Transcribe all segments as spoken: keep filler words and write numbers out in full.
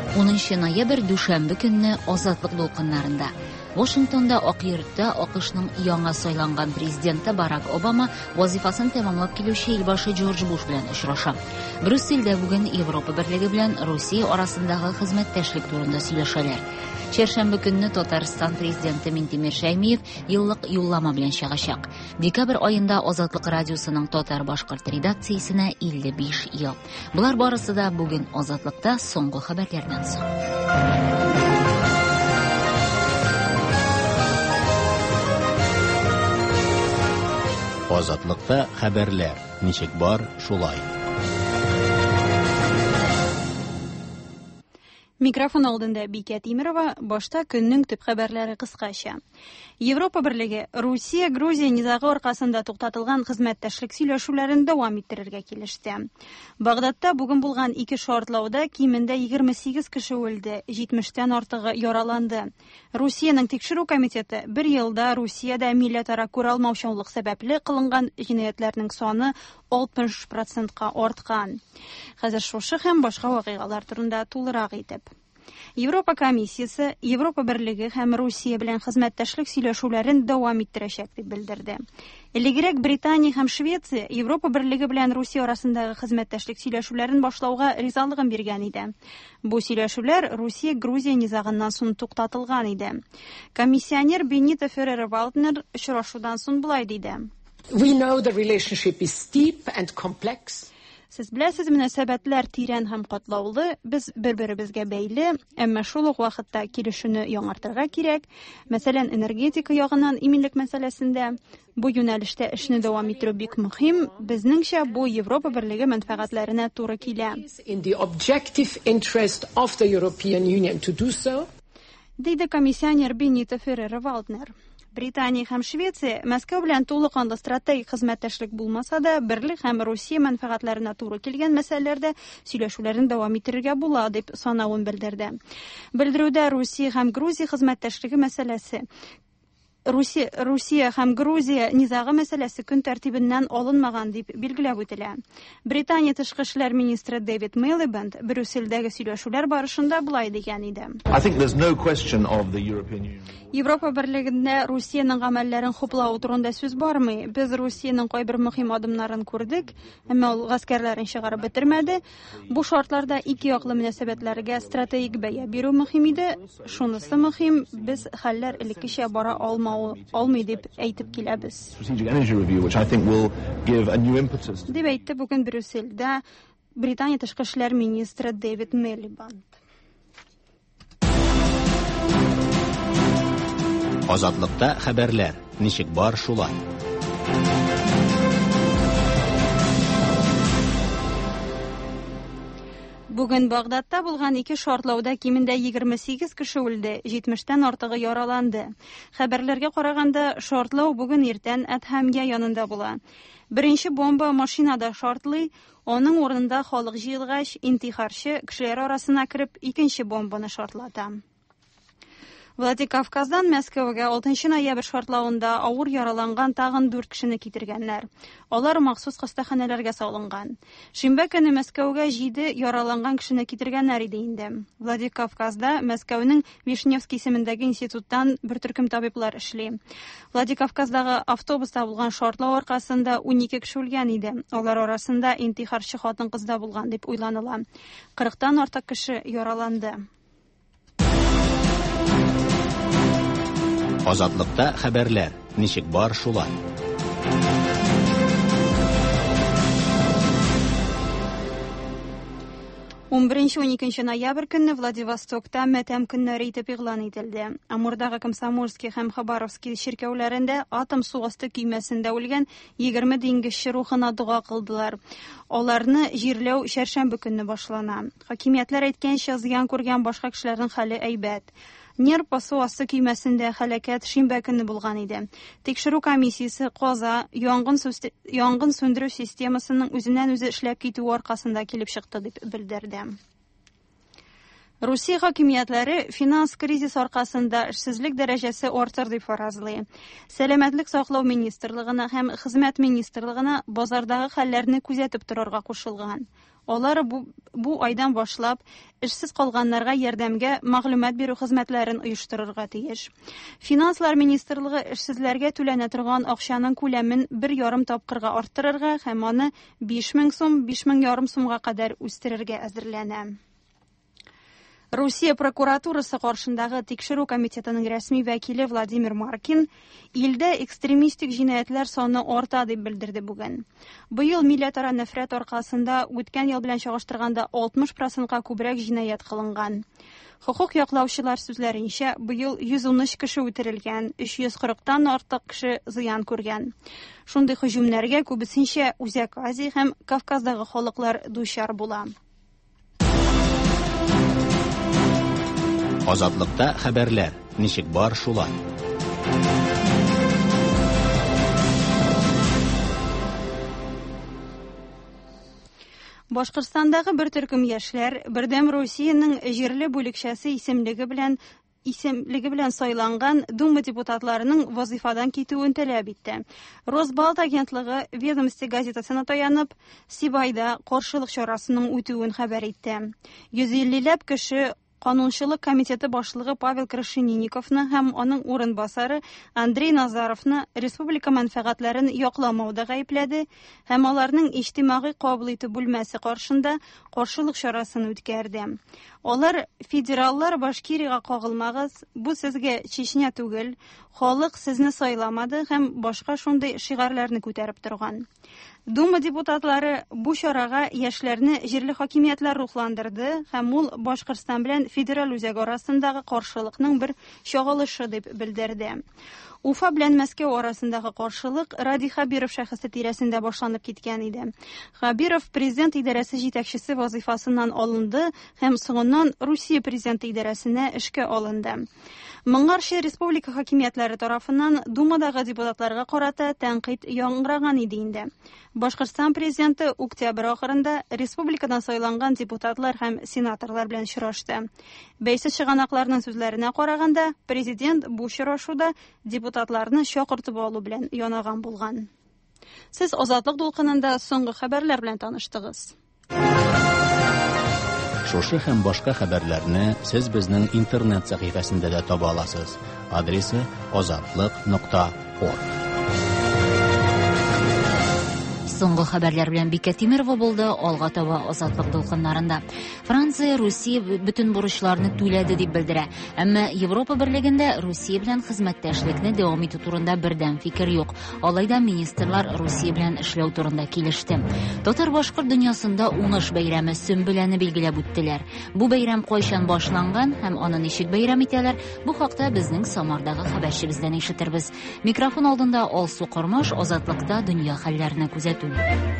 унынчы ноябрь дүшәмбе көнне азатлык дулкыннарында Вашингтонда Ак йортта АКШның яңа сайланган президенты Барак Обама вазифасын тәмамлап килүче илбашы Джордж Буш белән очраша. Брюссельдә бүген Европа берлеге белән Русия арасындагы хезмәттәшлек турында сөйләшәләр. Чәршәмбе көнне Татарстан президенты Минтимер Шәймиев еллык юллама белән чыгачак. Декабрь аенда Азатлык радиосының татар-башкорт редакциясенә илле биш ел. Булар барысы да бүген Азатлыкта соңгы хәбәрләрдән соң. Азатлыкта хәбәрләр. Ничек бар, шулай. Микрофон алдында Бикә Тимирова, башта көннең төп хәбәрләре кыскача. Европа берлеге Русия, Грузия низагы аркасында туктатылган хезмәттәшлек сөйләшүләрен дәвам иттерергә килеште. Багдадта бүген булган ике шартлауда кимендә егерме сигез кеше үлде, җитмештән артыгы яраланды. Русиянең тикшерү комитеты бер елда Русиядә милләтара күралмаучанлык сәбәпле кылынган җинаятьләрнең саны алтмыш процентка арткан. Хәзер шушы һәм башка вакыйгалар турында тулырак итеп. Европа комиссиясе Европа берлеге һәм Русия белән хезмәттәшлек сөйләшүләрен дәвам иттерәчәк дип белдерде. Элегрәк Британия һәм Швеция Европа берлеге белән Русия арасындагы хезмәттәшлек сөйләшүләрен башлауга ризалыгын биргән иде. Бу сөйләшүләр Русия Грузия низагыннан соң туктатылган иде. Комиссионер Бенито Феррер-Валтнер очрашудан соң булай диде. We know the relationship is deep and complex. Сез беләсез, мөнәсәбәтләр тирән һәм катлаулы, без бер-беребезгә бәйле, әмма шул ук вакытта килешүне яңартырга кирәк. Мәсәлән, энергетика ягыннан иминлек мәсьәләсендә бу юнәлештә эшне дәвам иттерү бик мөһим. Безнеңчә, бу Европа берлеге мәнфәгатьләренә туры килә. In the objective interest of the European Union to do so. Диде комиссионер Бенито Феррер-Валтнер. Британия һәм Швеция Мәскәү белән тулыкканлы стратегик хезмәттәшлек булмаса да, берлек һәм Русия мәнфәгатьләренә туры килгән мәсьәләләрдә сөйләшүләрен дәвам иттерергә була дип санавын белдерде. Белдерүдә Русия һәм Грузия хезмәттәшлеге мәсьәләсе Русия, Русия һәм Грузия низагы мәсьәләсе көн тәртибеннән алынмаган дип билгеләп үтелә. Британия тышкы эшләр министры Дэвид Милибанд Брюссельдәге сөйләшүләр барышында булай дигән иде. I think there's no question of the European Union. Европа берлегендә Русиянең гамәлләрен хуплау турында сүз бармый. Без Русиянең кайбер мөһим адымнарын күрдек, әмма ул гаскәрләрен чыгарып бетермәде. Бу шартларда ике яклы мөнәсәбәтләргә стратегик бәя бирү мөһим иде. Шунысы мөһим, без хәлләр элеккечә бара алмау алмый дип әйтеп киләбез. Дип әйтте бүген Брюссельдә Британия тышкы эшләр министры Дэвид Милибанд. Азатлыкта хәбәрләр. Ничек бар, шулай. Бүген Багдадта булган ике шартлауда кимендә егерме сигез кеше үлде, җитмештән артыгы яраланды. Хәбәрләргә караганда, шартлау бүген иртән Әдһәмгә янында була. Беренче бомба машинада шартлый, аның урынында халык җыелгач, интихарчы кешеләр арасына кереп икенче бомбаны шартлата. Владикавказдан Мәскәүгә алтынчы ноябрь шартлауында авыр яраланган тагын дүрт кешене китергәннәр. Алар махсус хастаханәләргә салынган. Шимбә көне Мәскәүгә җиде яраланган кешене китергәннәр иде инде. Владикавказда Мәскәүнең Вишневский исемендәге институттан бер төркем табиблар эшли. Владикавказдагы автобуста булган шартлау аркасында унике кеше үлгән иде. Алар арасында интихарчы хатын-кыз да булган дип уйланыла. кырыктан артык кеше яраланды. Азатлыкта хәбәрләр. Ничек бар, шулай. унберенче уникенче ноябрь көнне Владивостокта матәм көннәре итеп игълан ителде. Амурдагы Комсомольский һәм Хабаровский чиркәүләрендә атом су асты көймәсендә үлгән егерме диңгезче рухына дуга кылдылар. Аларны җирләү чәршәмбе көнне башлана. Хакимиятләр әйткәнчә, зыян күргән башка кешеләрнең хәле әйбәт. Нерпа су асты көймәсендә һәлакәт шимбә көнне булган иде. Тикшерү комиссиясе каза, янгын янгын сөндерү системасының үзеннән үзе эшләп китүе аркасында килеп чыкты дип белдерде. Русия хакимиятләре финанс кризис аркасында эшсезлек дәрәҗәсе артыр дип фаразлый. Сәламәтлек саклау министрлыгына һәм хезмәт министрлыгына базардагы хәлләрне күзәтеп торырга кушылган. Алар бу, бу айдан башлап эшсез калганнарга ярдәмгә мәгълүмат бирү хезмәтләрен оештырырга тиеш. Финанслар министрлыгы эшсезләргә түләнә торган акчаның күләмен бер ярым тапкырга арттырырга һәм аны биш мең сум, биш мең ярым сумга кадәр үстерергә әзерләнә. Русия прокуратурасы каршындагы тикшерү комитетының рәсми вәкиле Владимир Маркин илдә экстремистик җинаятьләр саны арта дип белдерде бүген. Быел милләтара нәфрәт аркасында үткән ел белән чагыштырганда алтмыш процентка күбрәк җинаять кылынган. Хокук яклаучылар сүзләренчә, быел йөз ун өч кеше үтерелгән, өч йөз кырыктан артык кеше зыян күргән. Шундый һөҗүмнәргә күбесенчә Үзәк Азия һәм Кавказдагы халыклар дучар була. Азатлыкта хәбәрләр. Ничек бар шулай. Башкортстандагы бер төркем яшьләр бердәм Русиянең җирле бүлекчәсе исемлеге белән исемлеге белән сайланган Дума депутатларының вазифадан китүен таләп итте. Росбалт агентлыгы Ведомости газетасына таянып, Сибайда каршылык чарасының үтүен хәбәр итте. йөз иллеләп кеше Канунчылык комитеты башлыгы Павел Крашенинниковны һәм аның урынбасары Андрей Назаровны республика мәнфәгатьләрен якламауда гаепләде һәм аларның иҗтимагый кабул итү бүлмәсе каршында каршылык чарасын үткәрде. Алар федераллар Башкириягә кагылмагыз, бу сезгә Чечня түгел, халык сезне сайламады һәм башка шундый шигарләрне күтәреп торган. Дума депутатлары бу чарага яшьләрне җирле хакимиятләр рухландырды һәм ул Башкортстан белән федераль үзәк арасындагы каршылыкның бер чагылышы дип белдерде. Уфа белән Мәскәү арасындагы каршылык Ради Хабиров шәхесе тирәсендә башланып киткән иде. Хабиров президент идарәсе җитәкчесе вазифасыннан алынды һәм соңыннан Русия президент идарәсенә эшкә алынды. Моңарчы республика хакимиятләре тарафыннан Думадагы депутатларга карата тәнкыйть яңгыраган иде инде. Башкортстан президенты октябрь ахырында республикадан сайланган депутатлар һәм сенаторлар белән очрашты. Бәйсез чыганакларның сүзләренә караганда, президент бу очрашуда депутатларны чакыртып алу белән янаган булган. Сез Азатлык дулкынында соңгы хәбәрләр белән таныштыгыз. Шушы һәм башка хәбәрләрне сез безнең интернет сәхифәсендә дә таба аласыз. Адресы азатлык нокта орг. Соңгы хәбәрләр белән Бикә Тимерова булды. Алга таба Азатлык дулкыннарында. Франция Русия бөтен бурычларны түләде дип белдерә. Әмма Европа берлегендә Русия белән хезмәттәшлекне дәвам итү турында бердәм фикер юк. Алайда министрлар Русия белән эшләү турында килеште. Татар-башкорт дөньясында уңыш бәйрәме Сөмбеләне билгеләп үттеләр. Бу бәйрәм кайчан башланган һәм аны ничек бәйрәм итәләр? Бу хакта безнең Самардагы хәбәрчебездән ишетербез. Микрофон алдында Алсу Кормаш, Азатлыкта дөнья хәлләренә күзәтү.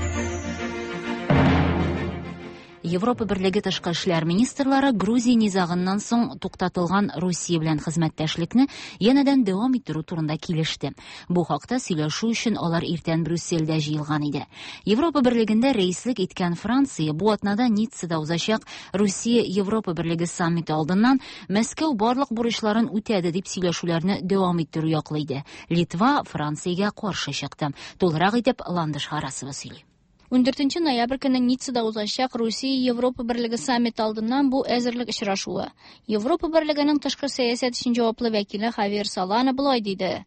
Европа берлеге тышкы эшләр министрлары Грузия низагыннан соң туктатылган Русия белән хезмәттәшлекне янәдән дәвам иттерү турында килеште. Бу хакта сөйләшү өчен алар иртән Брюссельдә җыелган иде. Европа берлегендә рәислек иткән Франция бу атнада Ниццада узачак Русия Европа берлеге саммиты алдыннан Мәскәү барлык бурычларын үтәде дип сөйләшүләрне дәвам иттерү яклый иде. Литва Франциягә каршы чыкты. Тулырак итеп Ландыш Харасова сөйли. ундүртенче ноябрь көнне Ниццада узачак Русия Европа берлеге саммиты алдыннан бу әзерлек очрашуы. Европа берлегенең тышкы сәясәт өчен җаваплы вәкиле Хавьер Солана булай диде.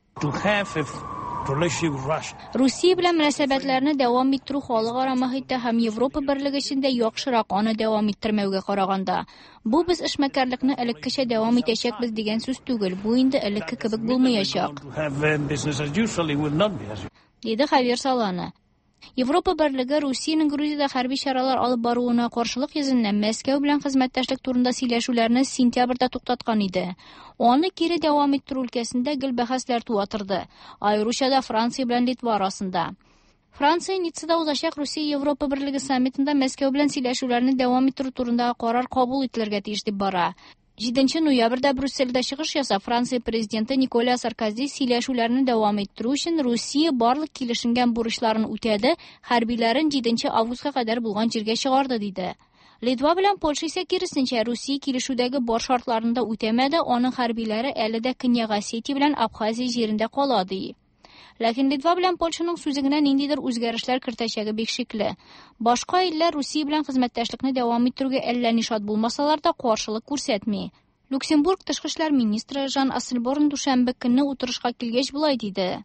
Русия белән мөнәсәбәтләрне дәвам иттерү халыкара мохиттә һәм Европа берлеге эчендә яхшырак аны дәвам иттермәүгә караганда. Бу без эшмәкәрлекне элеккечә дәвам итәчәкбез дигән сүз түгел. Бу инде элекке кебек булмаячак. Диде Хавьер Солана. Европа берлеге Русиянең Грузиядә хәрби чаралар алып баруына каршылык йөзеннән Мәскәү белән хезмәттәшлек турында сөйләшүләрне сентябрьдә туктаткан иде. Аны кире дәвам иттерү өлкәсендә гел бәхәсләр туатырды, аеруча да Франция белән Литва арасында. Франция Ниццада узачак Русия Европа берлеге саммитында Мәскәү белән сөйләшүләрне дәвам иттерү турында карар кабул ителергә тиеш дип бара. җиденче ноябрьдә Брюссельдә чыгыш ясап, Франция президенты Николя Саркози сөйләшүләрне дәвам иттерү өчен Русия барлык килешенгән бурычларын үтәде, хәрбиләрен җиденче августка кадәр булган җиргә чыгарды диде. Литва белән Польша исә киресенчә Русия килешүдәге бар шартларны да үтәмәде, аның хәрбиләре әле дә Көньяк Осетия белән Абхазия җирендә кала ди. Ләкин Литва белән Польшаның сүзе генә ниндидер үзгәрешләр кертәчәге бик шикле. Башка илләр Русия белән хезмәттәшлекне дәвам иттерүгә әллә ни шат булмасалар да каршылык күрсәтми. Люксембург тышкы эшләр министры Жан Ассельборн дүшәмбе көнне утырышка килгәч булай диде.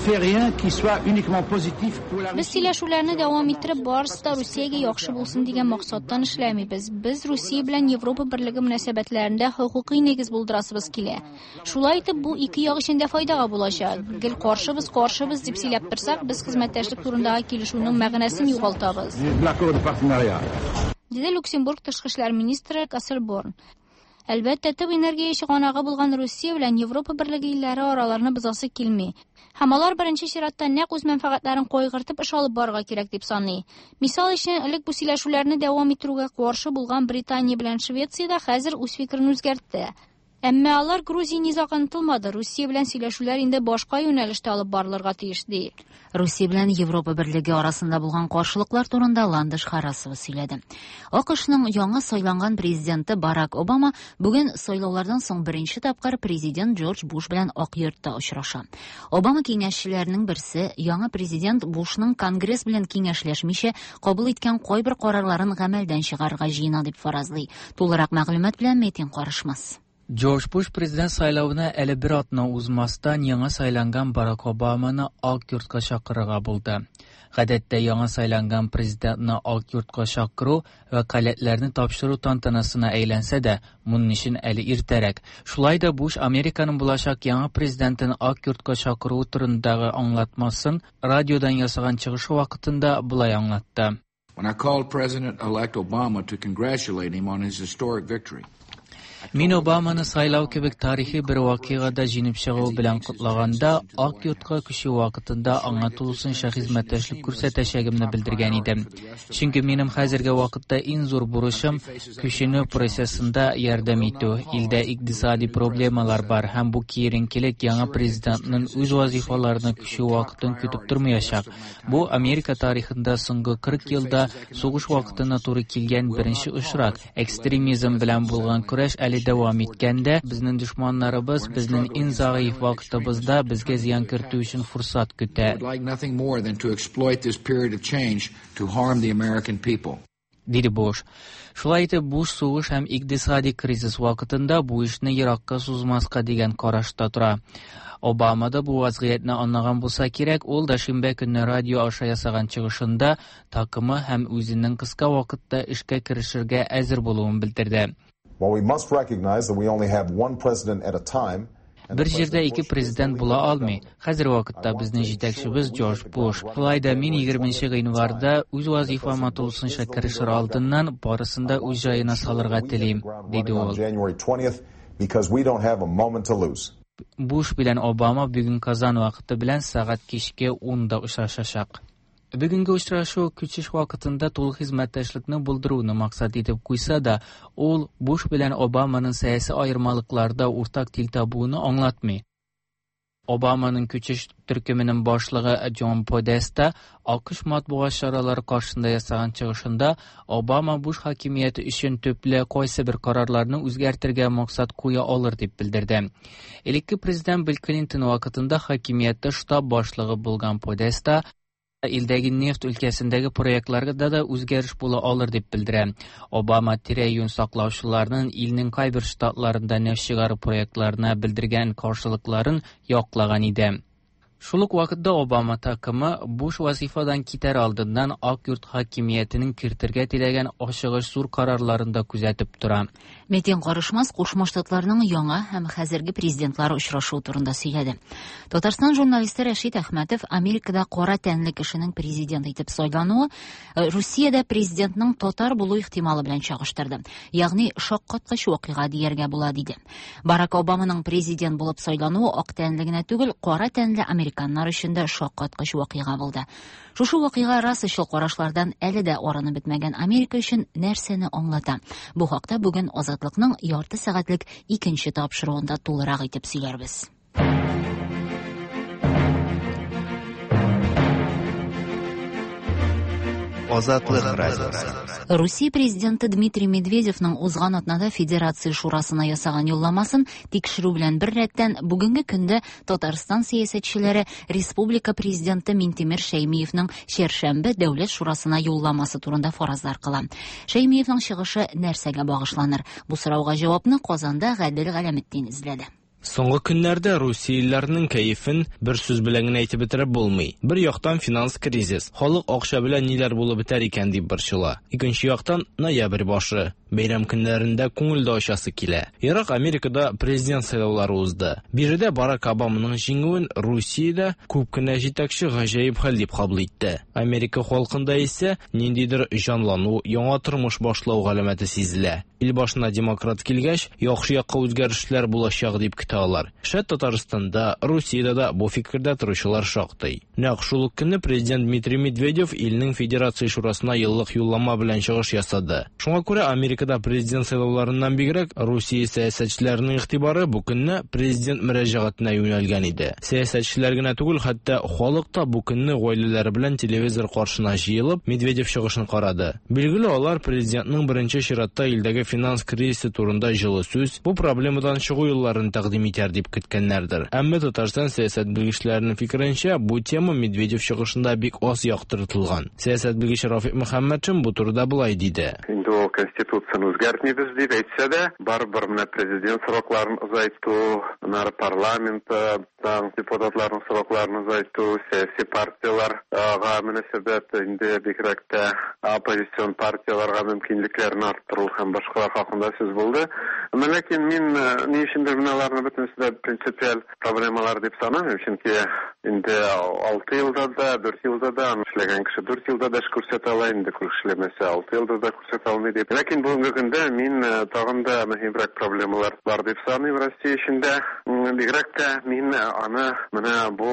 Без сөйләшүләрне дәвам иттереп, барысы да Русиягә яхшы булсын дигән максаттан эшләмибез. Без Русия белән Европа берлеге мөнәсәбәтләрендә хокукый нигез булдырасыбыз килә. Шулай итеп, бу ике як өчен дә файдага булачак. Гел каршыбыз, каршыбыз дип сөйләп торсак, без хезмәттәшлек турындагы килешүнең мәгънәсен югалтабыз. Диде Люксембург тышкы эшләр министры Ассельборн. Әлбәттә, төп энергия чыганагы булган Русия белән Европа берлеге илләре араларны бозасы килми. Һәм алар беренче чиратта нәкъ үз мәнфәгатьләрен кайгыртып эш алып барырга кирәк дип саный. Мисал өчен, элек бу сөйләшүләрне дәвам иттерүгә каршы булган Британия белән Швеция да хәзер үз фикерен үзгәртте. Әмма алар Грузия низагын тылмады. Русия белән сөйләшүләр инде башка юнәлештә алып барылырга тиеш ди. Русия белән Европа берлеге арасында булган каршылыклар турында Ландыш Харасова сөйләде. АКШның яңа сайланган президенты Барак Обама бүген сайлаулардан соң беренче тапкыр президент Джордж Буш белән Ак йортта очраша. Обама киңәшчеләренең берсе яңа президент Бушның Конгресс белән киңәшләшмичә кабул иткән кайбер карарларын гамәлдән чыгарырга җыена дип фаразлый. Тулырак мәгълүмат белән Метин карышмас. Джордж Буш президент сайлауына әле бер атна узмастан яңа сайланган Барак Обаманы Ак йортка чакырырга булды. Гадәттә яңа сайланган президентны Ак йортка чакыру вәкаләтләрне тапшыру тантанасына әйләнсә дә, моның өчен әле иртәрәк. Шулай да Буш Американың булачак яңа президентын Ак йортка чакыру турындагы аңлатмасын радиодан ясаган чыгышы вакытында булай аңлатты. When I called President-elect Obama to congratulate him on his historic victory. Мин Обаманы сайлау кебек тарихи бер вакыйгада җиңеп чыгуы белән кутлаганда, Ак йортка күчү вакытында аңа тулысынча хезмәттәшлек күрсәтәчәгемне белдергән идем. Чөнки минем хәзерге вакытта иң зур бурычым күченү процессында ярдәм итү. Илдә икътисади проблемалар бар һәм бу киеренкелек яңа президентның үз вазифаларына күчү вакытын көтеп тормаячак. Бу Америка тарихында соңгы кырык елда сугыш вакытына туры килгән беренче очрак. Экстремизм белән булган көрәш әле дәвам иткәндә, безнең дошманнарыбыз безнең иң зәгыйф вакытыбызда безгә зыян кертү өчен фурсат көтә. Диде Буш. Шулай итеп, Буш сугыш һәм икътисади кризис вакытында бу эшне еракка сузмаска дигән карашта тора. Обама да бу вазгыятьне аңлаган булса кирәк, ул да шимбә көнне радио аша ясаган чыгышында такымы һәм үзенең кыска вакытта эшкә керешергә әзер булуын белдерде. While we must recognize that we only have one president at a time, Бер җирдә ике президент була алмый. Хәзер вакытта безнең җитәкчебез Джордж Буш. Шулай да мин егерменче гыйнварда үз вазифама тулысынча керешер алдыннан барысында үз җаена салырга телим, диде ул. Буш белән Обама бүген Казан вакыты белән сәгать кичке унда очрашачак. Бүгенге очрашу күчеш вакытында тулы хезмәттәшлекне булдыруны максат итеп куйса да, ул Буш белән Обаманың сәяси аермалыкларда уртак тил табуны аңлатмый. Обаманың күчеш төркеменең башлыгы Джон Подеста АКШ матбугат чаралары каршында ясаган чыгышында Обама Буш хакимияте өчен төпле кайсы бер карарларны үзгәртергә максат куя алыр дип белдерде. Элекке президент Билл Клинтон вакытында хакимиятте штаб башлыгы булган Подеста илдәге нефть өлкәсендәге проектларда да үзгәреш була алыр дип белдерә. Обама тирә-юнь саклаучыларның илнең кайбер штатларында нефть чыгару проектларына белдергән каршылыкларын яклаган иде. Шул ук вакытта Обама такымы Буш вазифадан китәр алдыннан Ак йорт хакимиятенең кертергә теләгән ачыгыч зур карарларында күзәтеп тора. Метин Карышмас Кушма Штатларының яңа һәм хәзерге президентлары очрашу турында сөйләде. Татарстан журналисты Рәшит Әхмәтов Америкада кара тәнле кешенең президент итеп сайлануы Русиядә президентның татар булу ихтималы белән чагыштырды. Ягъни шаккаткыч вакыйга дияргә була диде. Барак Обаманың президент булып сайлануы ак тәнле генә түгел, кара тәнле американнар өчен дә шаккаткыч вакыйга булды. Шушы вакыйга расычыл карашлардан әле дә араны бетмәгән Америка өчен нәрсәне аңлата? Бу хакта бүген Азатлыкның ярты сәгатьлек икенче тапшыруында тулырак итеп сөйләрбез. Азатлык радиосы. Русия президенты Дмитрий Медведевның узган атнада Федерация шурасына ясаган юлламасын тикшерү белән бер рәттән бүгенге көндә Татарстан сәясәтчеләре республика президенты Минтимер Шәймиевның Чәршәмбе дәүләт шурасына юлламасы турында фаразлар кыла. Шәймиевның чыгышы нәрсәгә багышланыр? Бу сорауга җавапны Казанда Гадел Галәметдин эзләде. Соңгы көннәрдә Русияләрнең кәефен бер сүз белән генә әйтеп бетереп булмый. Бер яктан финанс кризис, халык акча белән ниләр булып бетәр икән дип борчыла. Икенче яктан ноябрь башы, бәйрәм көннәрендә күңелдә ачасы килә. Ерак Америкада президент сайлаулары узды. Биредә Барак Обаманың җиңүен Русиядә күп кенә җитәкче гаҗәеп хәл дип кабул итте. Америка халкында исә ниндидер җанлану, яңа тормыш башлау галәмәте сизелә. Ил башына демократ килгәч, яхшы якка үзгәрешләр булачак дип көтәләр. Шәт Татарстанда, Русиядә дә бу фикердә торучылар шактый. Нәкъ шул ук көнне президент Дмитрий Медведев илнең Федерация шурасына еллык юллама белән чыгыш ясады. Шуңа күрә Америкада президент сайлауларыннан бигрәк Русия сәясәтчеләренең игътибары бу көнне президент мөрәҗәгатенә юнәлгән иде. Сәясәтчеләр генә түгел, хәтта халык та бу көнне гаиләләре белән телевизор каршына җыелып Медведев чыгышын карады. Билгеле, алар президентның беренче чиратта илдәге финанс кризисы турында җылы сүз, бу проблемадан чыгу юлларын тәкъдим итәр дип көткәннәрдер. Әмма Татарстан сәясәт белгечләренең фикеренчә, бу тема Медведев чыгышында бик аз яктыртылган. Сәясәт белгече Рафик Мөхәммәтшин бу турыда булай диде. Инде ул конституцияны үзгәртмибез дип әйтсә дә, барыбер менә президент срокларын озайту, менә парламентта депутатларның срокларын озайту, сәяси партияларга мөнәсәбәт инде бигрәк тә оппозицион партияларга мөмкинлекләрен арттыру һәм башкалар хакында сүз булды. Ләкин мин ни өчендер менә аларны бөтенесе дә принципиаль проблемалар дип санамыйм, чөнки инде алты елда да, дүрт елда да, эшләгән кеше дүрт елда да күрсәтә ала, инде эшләмәсә алты елда да күрсәтә алмый дип. Ләкин бүгенге көндә мин тагын да мөһимрәк проблемалар бар дип саныйм Россия өчендә. Бигрәк тә мин аны менә бу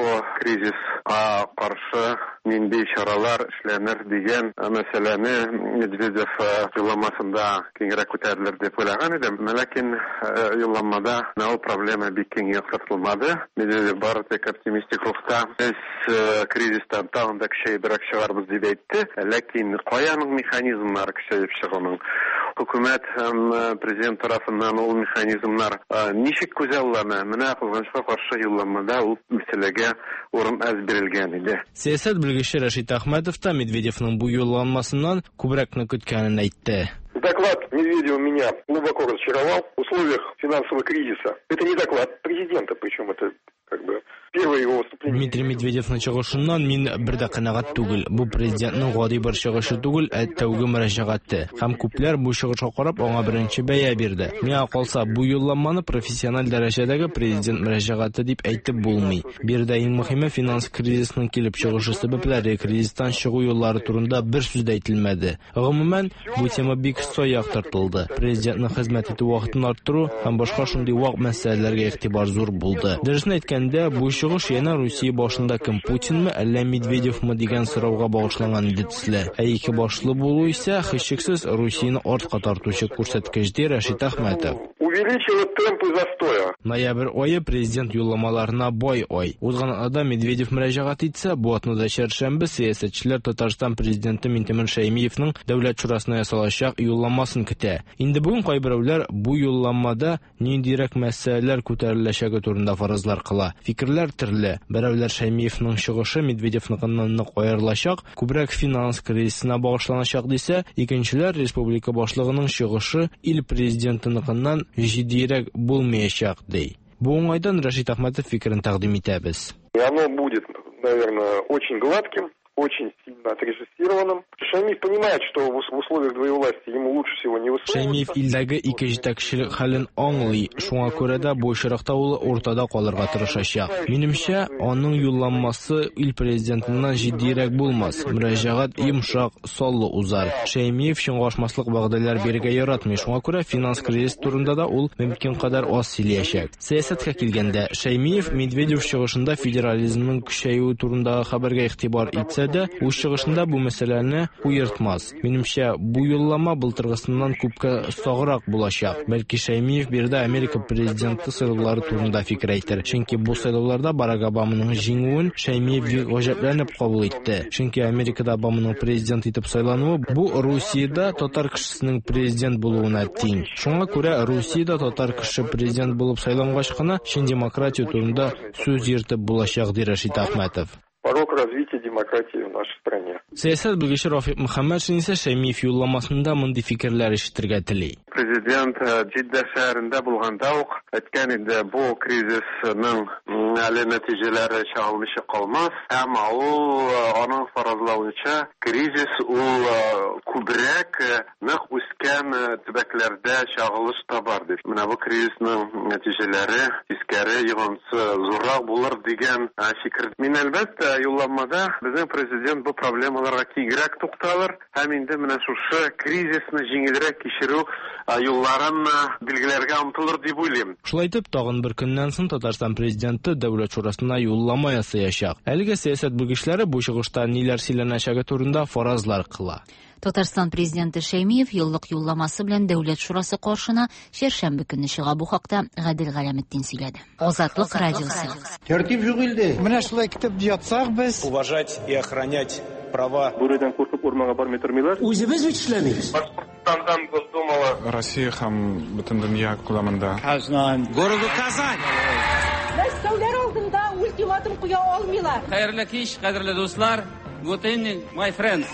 кризиска каршы нинди чаралар эшләнер дигән мәсьәләне Медведев юлламасында киңрәк күтәрелер дип уйлаган идем. Ләкин юлламада ул проблема бик киң яктыртылмады. Медведев бары тик оптимистик рухта без кризистан тагын да көчәйбрәк чыгарбыз дип әйтте. Ләкин каяның механизмнары көчәеп чыгуның, хөкүмәт һәм президент тарафыннан ул механизмнар ничек күзаллана? Менә кызганычка каршы юлламада ул мәсьәләгә урын әз бирелгән иде. Сәясәт белгече Рашид Әхмәтов та Медведевның бу юлламасыннан күбрәкне көткәнен әйтте. Доклад Медведева меня глубоко разочаровал в условиях финансового кризиса. Это не доклад президента, причем это как бы первое его выступление. Дмитрий Медведевның чыгышыннан мин бер дә канәгать түгел. Бу президентның гади бер чыгышы түгел, ә тәүге мөрәҗәгате. Һәм күпләр бу чыгышка карап аңа беренче бәя бирде. Миңа калса, бу юлламаны профессиональ дәрәҗәдәге президент мөрәҗәгате дип әйтеп булмый. Бер дә иң мөһиме финанс кризисының килеп чыгышы сәбәпләре, кризистан чыгу юллары турында бер сүз дә әйтелмәде. Гомумән, бу тема бик сай яктыртылды. Президентның хезмәт итү вакытын арттыру һәм башка шундый вак мәсьәләләргә игътибар зур булды. Дөресен әйткәндә, бу чыгыш яна Русия башында кем, Путинмы, әллә Медведевмы дигән сорауга багышланган иде төсле. Ә ике башлы булу исә һичшиксез Русияны артка тартучы күрсәткеч ди Рашид Әхмәтов. Увеличило темпы застоя. Ноябрь айы президент юлламаларына бай ай. Узган ада Медведев мөрәҗәгать итсә, бу атнада Чәршәмбе сәясәтчеләр Татарстан президенты Минтимер Шәймиевның дәүләт шурасына ясалачак юлламасын көтә. Инде бүген кайберәүләр бу юлламада ниндирәк мәсьәләләр күтәреләчәге турында фаразлар кыла. Фикерләр төрле. Берәүләр Шәймиевның чыгышы Медведевныкыннан нык аерылачак, күбрәк финанс кризисына багышланачак дисә, икенчеләр республика башлыгының чыгышы ил президентыныкыннан җиддирәк булмаячак ди. Бу уңайдан Рашид Әхмәтов фикерен тәкъдим итәбез. Оно будет, наверное, очень гладким, очень сильно отрежиссированным. Шәймиев понимает, что в условиях двоевластия ему лучше всего не высовываться. Шәймиев илдәге ике җитәкчелек хәлен аңлый, шуңа күрә дә бу очракта ул уртада калырга тырышачак. Минемчә, аның юлламасы ил президентыннан җиддирәк булмас. Мөрәҗәгать йомшак, саллы узар. Шәймиев чыңгашмаслык вәгъдәләр бирергә яратмый, шуңа күрә финанс кризис турында да ул мөмкин кадәр аз сөйләячәк. Сәясәткә килгәндә, Шәймиев Медведев чыгышында федерализмның көчәюе турындагы хәбәргә игътибар итсә белсә дә, үз чыгышында бу мәсьәләне куертмас. Минемчә, бу юллама былтыргысыннан күпкә саграк булачак. Бәлки Шәймиев биредә Америка президенты сайлаулары турында фикер әйтер. Чөнки бу сайлауларда Барак Обаманың җиңүен Шәймиев гаҗәпләнеп кабул итте. Чөнки Америкада Обаманың президент итеп сайлануы бу Русиядә татар кешесенең президент булуына тиң. Шуңа күрә Русиядә татар кеше президент булып сайлангач кына чин демократия турында сүз йөртеп булачак, ди Рәшит Әхмәтов. Порог развития демократии в нашей стране. Сәясәт белгече Рафик Мөхәммәтшин исә Шәймиев юлламасында мондый фикерләр ишетергә тели. Президент Җиддә шәһәрендә булганда ук әйткән иде, бу кризисның әле нәтиҗәләре чыгылмыйча калмас, әмма ул аның фаразлавынча кризис ул күбрәк нык үскән төбәкләрдә чагылыш табар дип. Менә бу кризисның нәтиҗәләре тискәре йогынсы зуррак булыр дигән фикер. Мин әлбәттә юлламада безнең президент бу проблемаларга киңрәк тукталыр һәм инде менә шушы кризисны җиңелрәк кичерү юлларын билгеләргә омтылыр дип уйлыйм. Шулай итеп, тагын бер көннән соң Татарстан президенты Дәүләт шурасына юллама ясаячак. Әлегә сәясәт белгечләре бу чыгышта ниләр сөйләнәчәге турында фаразлар кыла. Татарстан президенты Шәймиев еллык юлламасы белән Дәүләт шурасы каршына шәршәмбе көнне чыга. Бу хакта Гадел Галәметдин сөйләде. Азатлык радиосы. Тәртип юк инде. Менә шулай китеп ятсак без. Уважать и охранять права. Бүредән куркып урманга бармый тормыйлар. Үзебез бит эшләмибез. Башкортстандан Госдумала. Россия һәм бөтен дөнья күләмендә. Казан. Городу Казань. Мәскәүләр алдында ультиматум куя алмыйлар. Хәерле кич, кадерле дуслар. Good evening, my friends.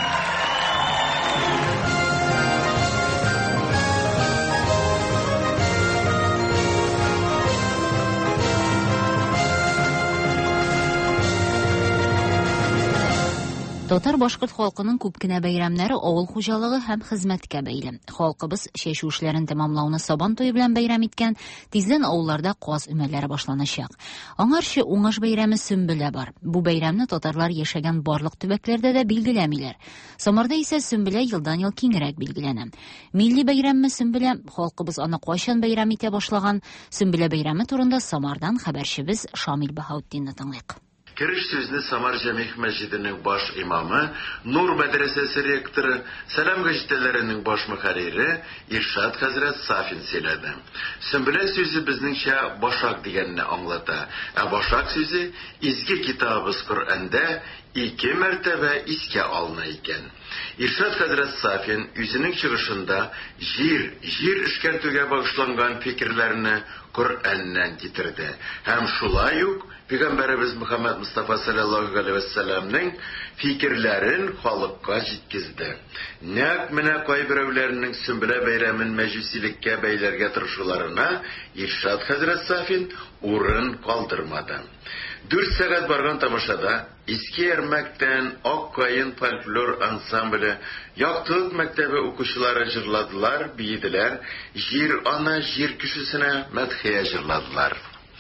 Татар башкорт халкының күп кенә бәйрәмнәре авыл хуҗалыгы һәм хезмәткә бәйле. Халкыбыз чәчү эшләрен тәмамлауны Сабан туе белән бәйрәм иткән, тиздән авылларда каз өмәләре башланачак. Аңарчы уңыш бәйрәме Сөмбелә бар. Бу бәйрәмне татарлар яшәгән барлык төбәкләрдә дә билгеләмиләр. Самарда исә Сөмбелә елдан ел киңрәк билгеләнә. Милли бәйрәмме Сөмбелә, халкыбыз аны кайчан бәйрәм итә башлаган? Сөмбелә бәйрәме турында Самардан хәбәрчебез Шамил Баһаутдинны тыңлыйк. Кириш сүзне Самар Җәмигъ мәчетенең баш имамы, Нур мәдрәсәсе ректоры, Сәлам гәҗитәләренең баш мөхәррире Иршат хәзрәт Сафин сөйләде. Сөмбелә сүзе безнеңчә башак дигәнне аңлата. Ә башак сүзе изге китабыбыз Коръәндә ике мәртәбә искә алына икән. Иршат хәзрәт Сафин үзенең чыгышында җир, җир эшкәртүгә багышланган фикерләрне Коръәннән китерде. Һәм шулай ук Пәйгамбәрбез Мөхәммәд Мустафа саллаллаһу алейһи ва сәлламның фикерләрен халыкка җиткезде. Нәкъ менә кайберәүләрнең Сөмбелә бәйрәмен мәҗүсилеккә бәйләргә тырышуларына Иршат хәзрәт Сафин урын калдырмады. Дүрт сәгать барган тамашада Иске Ярмәктән Ак Каен фольклор ансамбле Яктылык мәктәбе укучылары җырладылар, биеделәр, җир ана җир кешесенә мәдхия җырладылар.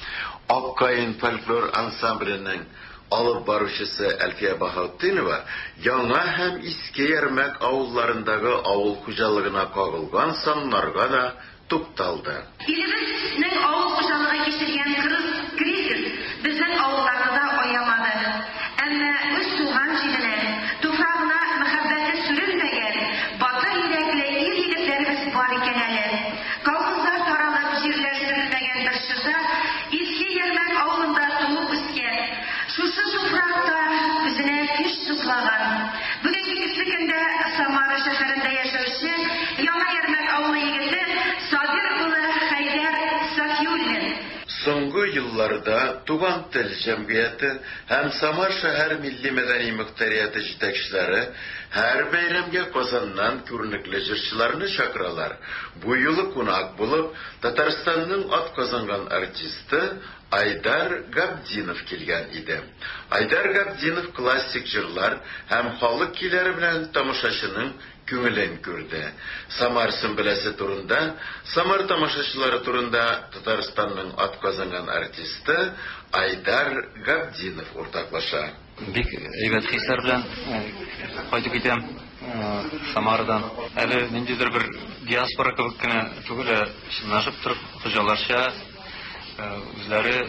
Ак Каен фольклор ансамбленең алып баручысы Әлфия Баһаутдинова яңа һәм Иске Ярмәк авылларындагы авыл хуҗалыгына кагылган саннарга да тукталды. Илебезнең авыл хуҗалыгы кичергән кризис безнең авылларны да аямады. Әмма үз туган җиренә, туфрагына мәхәббәте сүрелмәгән, батыр йөрәкле ир-егетләребез бар икән әле. Колхозлар таралып җирләр сүрелмәгән бер чорда Иске Ярмәк авылында туып үскән. Шушы туфракта үзенә көч туплаган. Бүгенге көндә Самара шәһәрендә яшәүче Яңа Ярмәк авылы егете Сабир улы Хәйдәр Сафиуллин. Соңгы елларда Туган тел җәмгыяте һәм Самар шәһәр милли мәдәни мөхтәрияте җитәкчеләре һәр бәйрәмгә Казаннан күренекле җырчыларны чакыралар. Бу юлы кунак булып Татарстанның атказанган артисты Айдар Габдинов килгән иде. Айдар Габдинов классик җырлар һәм халык көйләре белән тамашачының күңелен күрде. Самар Сөмбеләсе турында, Самар тамашачылары турында Татарстанның атказанган артисты Айдар Габдинов уртаклаша. Бик әйбәт хисләр белән кайтып китәм Самардан. Әле ниндидер бер диаспора кебек кенә түгел, чынлашып торып, хуҗаларча үзләре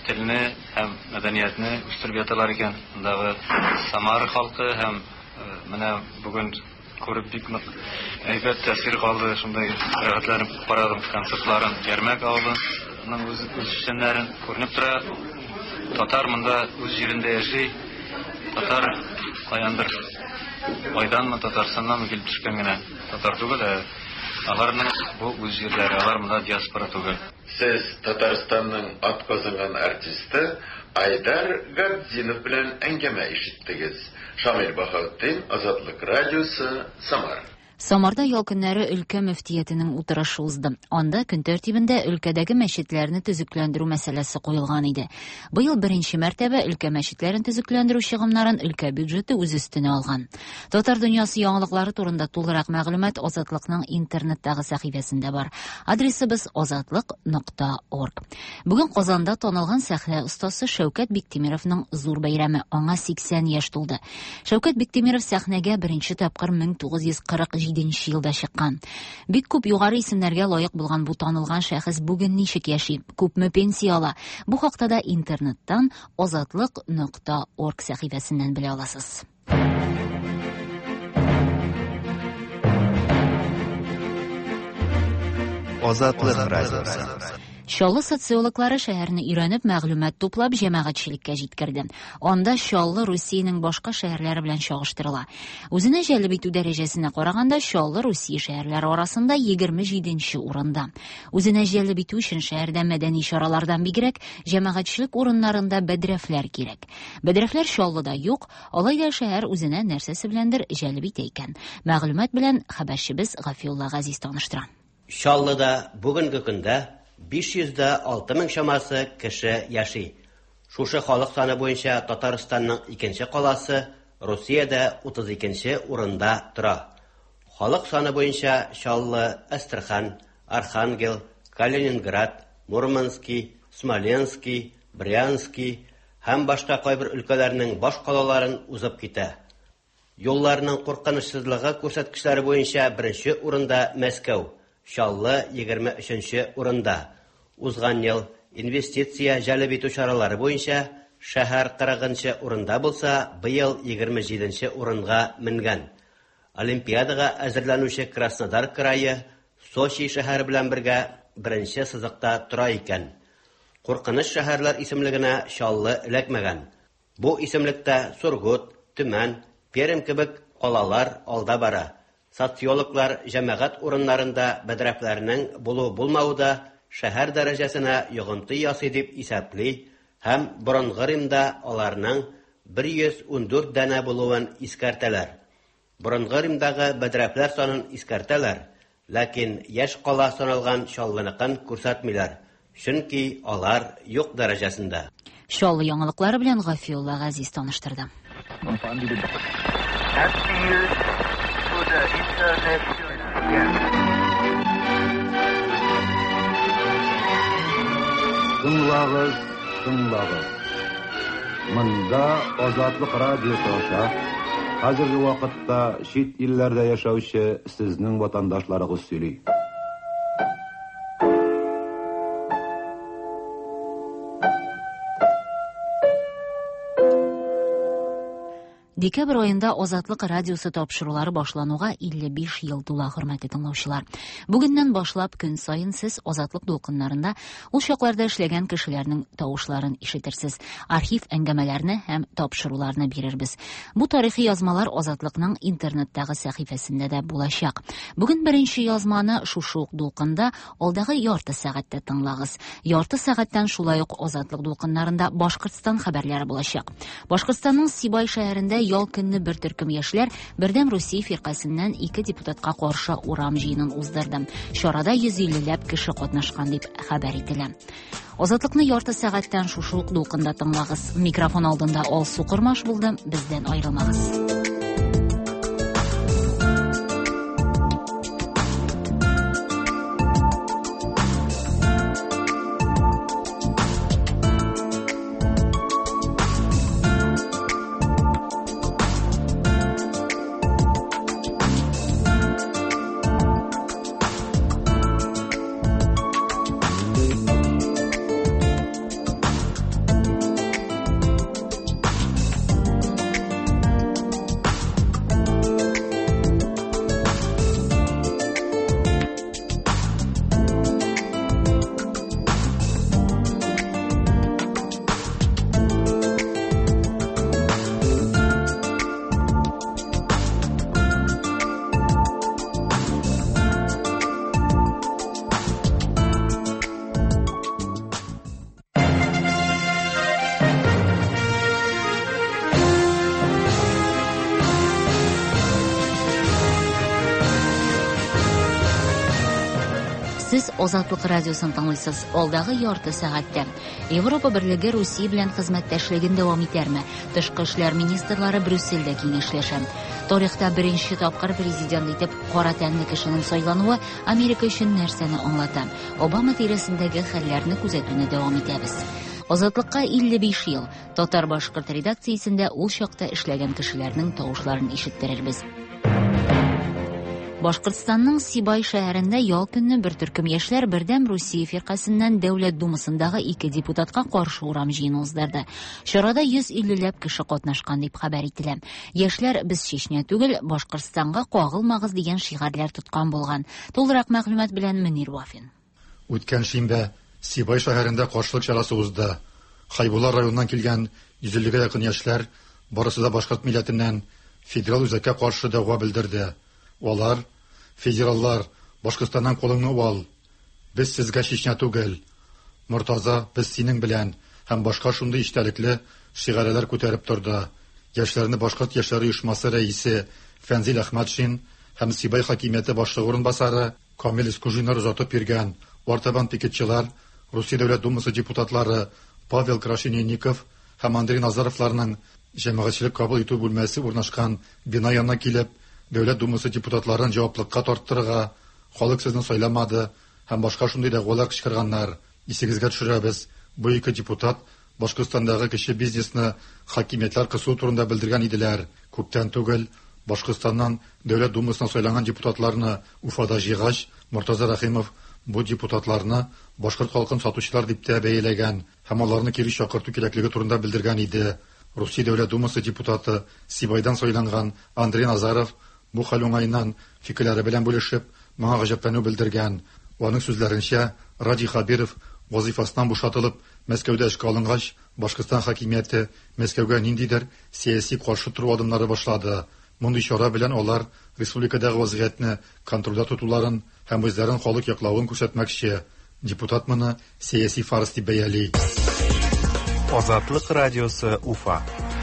телне һәм мәдәниятне үстереп яталар икән. Мондагы Самар халкы һәм менә бүген күреп бик нык әйбәт тәэсир калды. Шундай рәгатьләнеп карадым концертларын, Ярмәк авылының үз эшчәннәрен күренеп тора. Татар монда үз җирендә яши. Татар каяндыр Айданмы, Татарстаннан килеп төшкән генә татар түгел, аларның бу үз җирләре, алар монда диаспора түгел. Сез Татарстанның атказанган артисты Айдар Габдинов белән әңгәмә ишеттегез. Шамил Баһаутдин, Азатлык радиосы, Самар. Самарда ял көннәре өлкә мөфтиятенең утырышы узды. Анда көн тәртибендә өлкәдәге мәчетләрне төзекләндерү мәсьәләсе куелган иде. Быел беренче мәртәбә өлкә мәчетләрен төзекләндерү чыгымнарын өлкә бюджеты үз өстенә алган. Татар дөньясы яңалыклары турында тулырак мәгълүмат Азатлыкның интернеттагы сәхифәсендә бар. Адресыбыз азатлык нокта орг. Бүген Казанда танылган сәхнә остасы Шәүкәт Биктимировның зур бәйрәме, аңа сиксән яшь тулды. Шәүкәт Биктимиров сәхнәгә беренче тапкыр мең тугыз йөз кырык җиденче елда чыккан. Бик күп югары исемнәргә лаек булган бу танылган шәхес бүген ничек яши, күпме пенсия ала? Бу хакта да интернеттан азатлык нокта орг сәхифәсеннән белә аласыз. Азатлык радиосы. Чаллы социологлары шәһәрне өйрәнеп мәгълүмат туплап җәмәгатьчелеккә җиткерде. Анда Чаллы Русиянең башка шәһәрләре белән чагыштырыла. Үзенә җәлеп итү дәрәҗәсенә караганда Чаллы Русия шәһәрләре арасында егерме җиденче урында. Үзенә җәлеп итү өчен шәһәрдә мәдәни чаралардан бигрәк җәмәгатьчелек урыннарында бәдрәфләр кирәк. Бәдрәфләр Чаллыда юк, алайда шәһәр үзенә нәрсәсе беләндер җәлеп итә икән. Мәгълүмат белән хәбәрчебез Гафиулла Газиз таныштыра. Чаллыда бүгенге көндә биш йөз алты мең чамасы кеше яши. Шушы халык саны буенча Татарстанның икенче каласы Русиядә утыз икенче урында тора. Халык саны буенча Чаллы, Астрахань, Архангел, Калининград, Мурманский, Смоленский, Брянский һәм башка кайбер өлкәләрнең баш калаларын узып китә. Юлларның куркынычсызлыгы күрсәткечләре буенча беренче урында Мәскәү, Чаллы егерме өченче урында. Узган ел инвестиция җәлеп итү чаралары буенча шәһәр кырыгынчы урында булса, быел егерме җиденче урынга менгән. Олимпиадага әзерләнүче Краснодар крае Сочи шәһәре белән бергә беренче сызыкта тора икән. Куркыныч шәһәрләр исемлегенә Чаллы эләкмәгән. Бу исемлектә Сургут, Төмән, Пермь кебек калалар алда бара. Социологлар җәмәгать урыннарында бәдрәфләрнең булу булмауда шәһәр дәрәҗәсенә йогынты ясый дип исәпли һәм борынгы Римда аларның бер йөз ундүрт дәнә булуын искәртәләр. Борынгы Римдагы бәдрәфләр санын искәртәләр, ләкин яшь кала саналган Чаллыныкын күрсәтмиләр, чөнки алар юк дәрәҗәсендә. Чаллы яңалыклары белән Гафиулла Газиз таныштырды. Тыңлагыз, тыңлагыз. Монда Азатлык радиосы аша хәзерге вакытта чит илләрдә яшәүче сезнең ватандашларыгыз сөйли. Декабрь айында Азатлык радиосы тапшырулары башлануга илле биш ел тула, хөрмәтле тыңлаучылар. Бүгеннән башлап көн саен сез Азатлык дулкыннарында ул чакларда эшләгән кешеләрнең тавышларын ишетерсез. Архив әңгәмәләрне һәм тапшыруларны бирербез. Бу тарихи язмалар Азатлыкның интернеттагы сәхифәсендә дә булачак. Бүген беренче язманы шушы ук дулкында алдагы ярты сәгатьтә тыңлагыз. Ярты сәгатьтән шулай ук Азатлык дулкыннарында Башкортстан хәбәрләре булачак. Башкортстанның Сибай шәһәрендә ял көнне бер төркем яшьләр Бердәм Русия фиркасыннан ике депутатка каршы урам җыенын уздырды. Чарада йөз иллеләп кеше катнашкан дип хәбәр ителә. Азатлыкны ярты сәгатьтән шушы ук дулкында тыңлагыз. Микрофон алдында Алсу Кормаш булды. Бездән аерылмагыз. Азатлык радиосын тыңлыйсыз. Алдагы ярты сәгатьтә Европа Берлеге Русия белән хезмәттәшлеген дәвам итәрме? Тышкы эшләр министрлары Брюссельдә киңәшләшә. Тарихта беренче тапкыр президент итеп кара тәнле кешенең сайлануы Америка өчен нәрсәне аңлата? Обама тирәсендәге хәлләрне күзәтүне дәвам итәбез. Азатлыкка илле биш ел. Татар-башкорт редакциясендә ул чакта эшләгән кешеләрнең тавышларын ишеттерербез. Башкортстанның Сибай шәһәрендә ял көнне бер төркем яшьләр бердәм Русия фиркасыннан Дәүләт думасындагы ике депутатка каршы урам җыены уздырды. Чарада йөз иллеләп кеше катнашкан дип хәбәр ителә. Яшьләр без Чечня түгел, Башкортстанга кагылмагыз дигән шигарләр тоткан булган. Тулырак мәгълүмат белән Мөнир Вафин. Үткән шимбә Сибай шәһәрендә каршылык чарасы узды. Хайбулла районыннан килгән йөз иллегә якын яшьләр барысы да башкорт милләтеннән федераль үзәккә каршы дәгъва белдерде. Алар, федераллар, Башкортстаннан кулыңны ал. Без сезгә Чечня түгел. Мортаза, без синең белән һәм башка шундый иштәлекле шигарәләр күтәреп торды. Яшьләрне башкорт яшьләр оешмасы рәисе Фәнзил Әхмәтшин һәм Сибай хакимияте башлыгы урынбасары Камил Искужиннар озатып йөргән артабан пикетчылар, Русия Дәүләт думасы депутатлары Павел Крашенинников һәм Андрей Назаровларның җәмәгатьчелек кабул итү бүлмәсе урнашкан бина янына килеп, Дәүләт думасы депутатларын җаваплылыкка тарттырырга, халык сезне сайламады һәм башка шундый дәгъвалар кычкырганнар. Исегезгә төшерәбез, бу ике депутат Башкортстандагы кече бизнесны хакимиятләр кысу турында белдергән иделәр. Күптән түгел Башкортстаннан Дәүләт думасына сайланган депутатларны Уфада җыйгач, Мортаза Рахимов бу депутатларны башкорт халкын сатучылар дип тә бәяләгән һәм аларны кире чакырту кирәклеге турында белдергән иде. Русия Дәүләт думасы депутаты Сибайдан сайланган Андрей Назаров бу хәл уңайыннан фикерләре белән бүлешеп, моңа гаҗәпләнү белдергән. Аның сүзләренчә, Ради Хабиров вазифасыннан бушатылып, Мәскәүдә эшкә алынгач, Башкортстан хакимияте Мәскәүгә ниндидер сәяси каршы тору адымнары башлады. Мондый чара белән алар республикадагы вазгыятьне контрольдә тотуларын һәм үзләрен халык яклавын күрсәтмәкче. Депутат моны сәяси фарс дип бәяли. Азатлык радиосы Уфа.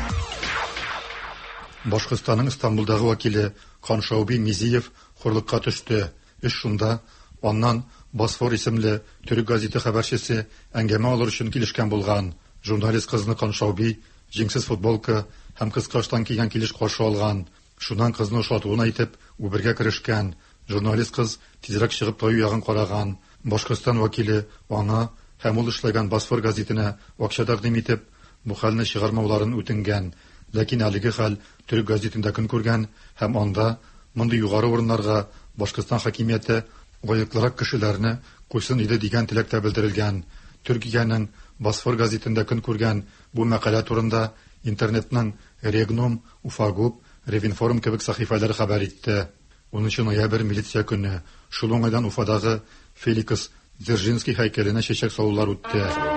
Башкортстанның Истанбулдагы вәкиле Каншауби Мизиев хурлыкка төште. Эш шунда, аннан Босфор исемле төрек газеты хәбәрчесе әңгәмә алыр өчен килешкән булган. Журналист кызны Каншауби җиңсез футболка һәм кыскаштан кигән килеш каршы алган. Шуннан кызны ошатуын әйтеп, үбергә керешкән. Журналист кыз тизрәк чыгып таю ягын караган. Башкортстан вәкиле аңа һәм ул эшләгән Босфор газетына акча тәкъдим итеп, бу хәлне чыгармауларын үтенгән. Ләкин әлеге хәл төрек газетында көн күргән һәм анда мондый югары урыннарга Башкортстан хакимияте лаеклырак кешеләрне куйсын иде дигән теләктә белдерелгән. Төркиянең Босфор газетында көн күргән бу мәкалә турында интернетның Регнум, Уфагуб, Ревинформ кебек сәхифәләре хәбәр итте. унынчы ноябрь милиция көне шул уңайдан Уфадагы Феликс Дзержинский һәйкәленә чәчәк салулар үтте.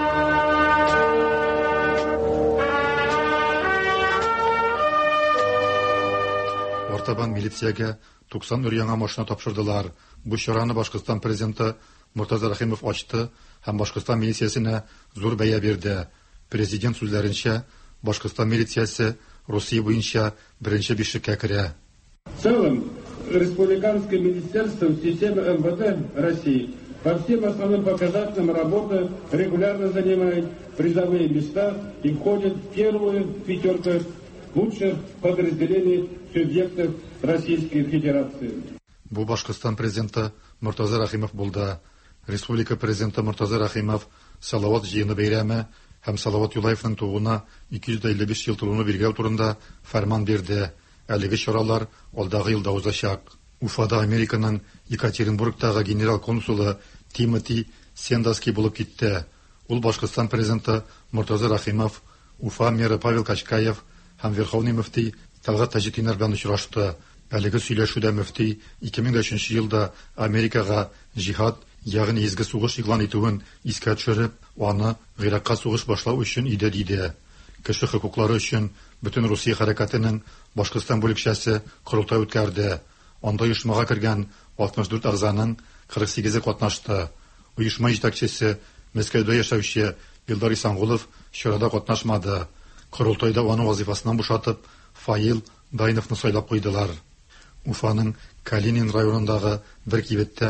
Артабан милициягә туксан өр-яңа машина тапшырдылар. Бу чараны Башкортстан президенты Мортаза Рахимов ачты һәм Башкортстан милициясенә зур бәя бирде. Президент сүзләренчә, Башкортстан милициясе Русия буенча беренче бишеккә керә. В целом, республиканское министерство системы эм вэ дэ России по всем основным показателям работы регулярно занимает призовые места и входит в первую пятерку лучших подразделений субъектов Российской Федерации. Бу Башкортстан президенты Мортаза Рахимов булды. Республика президенты Мортаза Рахимов Салават җыены бәйрәме һәм Салават Юлаевның тууына ике йөз илле биш ел тулуны биргәү турында фәрман бирде. Әлеге чаралар алдагы елда узачак. Уфада Американың Екатеринбургтагы генерал консулы Тимоти Сендаский булып китте. Ул Башкортстан президенты Мортаза Рахимов, Уфа мэры Павел Качкаев һәм Верховный мөфти Талгат Таҗетдинов белән очрашты. Әлеге сөйләшүдә мөфти ике мең өченче елда Америкага җихад, ягъни изге сугыш игълан итүен искә төшереп, аны Гыйракка сугыш башлау өчен иде диде. Кеше хокуклары өчен бөтен Русия хәрәкәтенең Башкортстан бүлекчәсе корылтай үткәрде. Анда оешмага кергән алтмыш дүрт әгъзаның кырык сигезе катнашты. Оешма җитәкчесе Мәскәүдә яшәүче Илдар Исангулов чарада катнашмады. Корылтайда аны вазифасыннан бушатып, Фаил Дайновны сайлап куйдылар. Уфаның Калинин районындагы бер кибеттә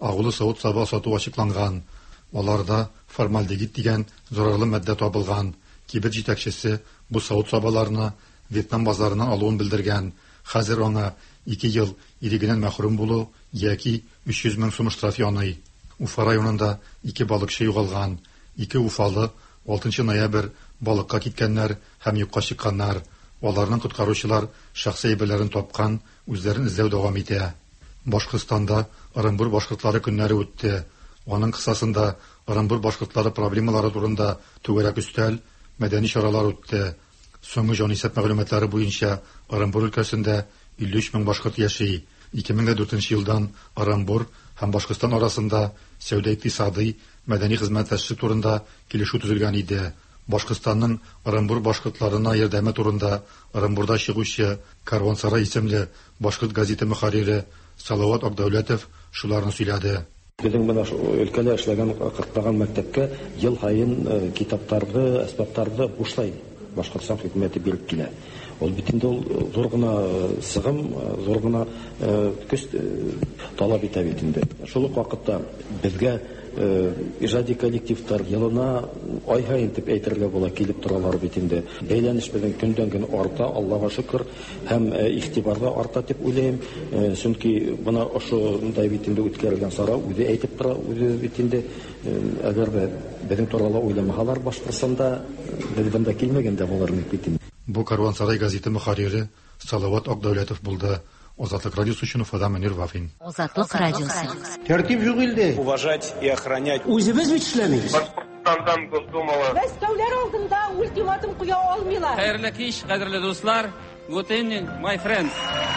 агулы савыт-саба сату ачыкланган. Аларда формальдегид дигән зарарлы матдә табылган. Кибет җитәкчесе бу савыт-сабаларны Вьетнам базарына алуын белдергән. Хәзер аңа ике ел ирегеннән мәхрүм булу яки өч йөз мең сум штраф яный. Уфа районында ике балыкчы югалган. Ике уфалы алтынчы ноябрь балыкка киткәннәр һәм юкка чыкканнар. Аларның коткаручылар шәхси әйберләрен тапкан, үзләрен эзләү дәвам итә. Башкортстанда Оренбур башкортлары көннәре үтте. Аның кысасында Оренбур башкортлары проблемалары турында түгәрәк өстәл, мәдәни чаралар үтте. Соңгы җанисәп мәгълүматлары буенча Оренбур өлкәсендә илле өч мең башкорт яши. ике мең дүртенче елдан Оренбур һәм Башкортстан арасында сәүдә-икътисади, мәдәни хезмәттәшлек турында килешү төзелгән иде. Башкортстанның Оренбур башкортларына ярдәме турында Оренбурда чыгучы Карвансарай исемле башкорт газеты мөхәррире Салават Акдәүләтов шуларны сөйләде. Безнең менә өлкәдә эшләгән кырклаган мәктәпкә ел һайын китаптарды, әсбаптарды бушлай Башкортстан хөкүмәте биреп килә. Ул бит инде ул зур гына сыгым, зур гына көч талап итә бит инде. Шул ук вакытта безгә иҗади коллективтар елына ай һайын дип әйтергә була килеп торалар бит инде. Бәйләнеш белән көндән көн арта, Аллага шөкер, һәм игътибарда арта дип уйлыйм. Чөнки моны ошондай бит инде үткәрелгән сара үзе әйтеп тора, үзе бит инде әгәр дә безнең турында уйламаһалар Башкортстанда бездән дә килмәгәндә булыр бит инде. Бу Карвансарай газеты мөхәррире Салават Акдәүләтов булды. Азатлык радиосы өчен Уфадан Мөнир Вафин. Азатлык радиосы. Тәртип юк илдә. Уважать и охранять. Үзебез бит эшләмибез. Башкортстандан Госдумалы. Мәскәүләр алдында ультиматум куя алмыйлар. Хәерле кич, кадерле дуслар. Good evening, my friends.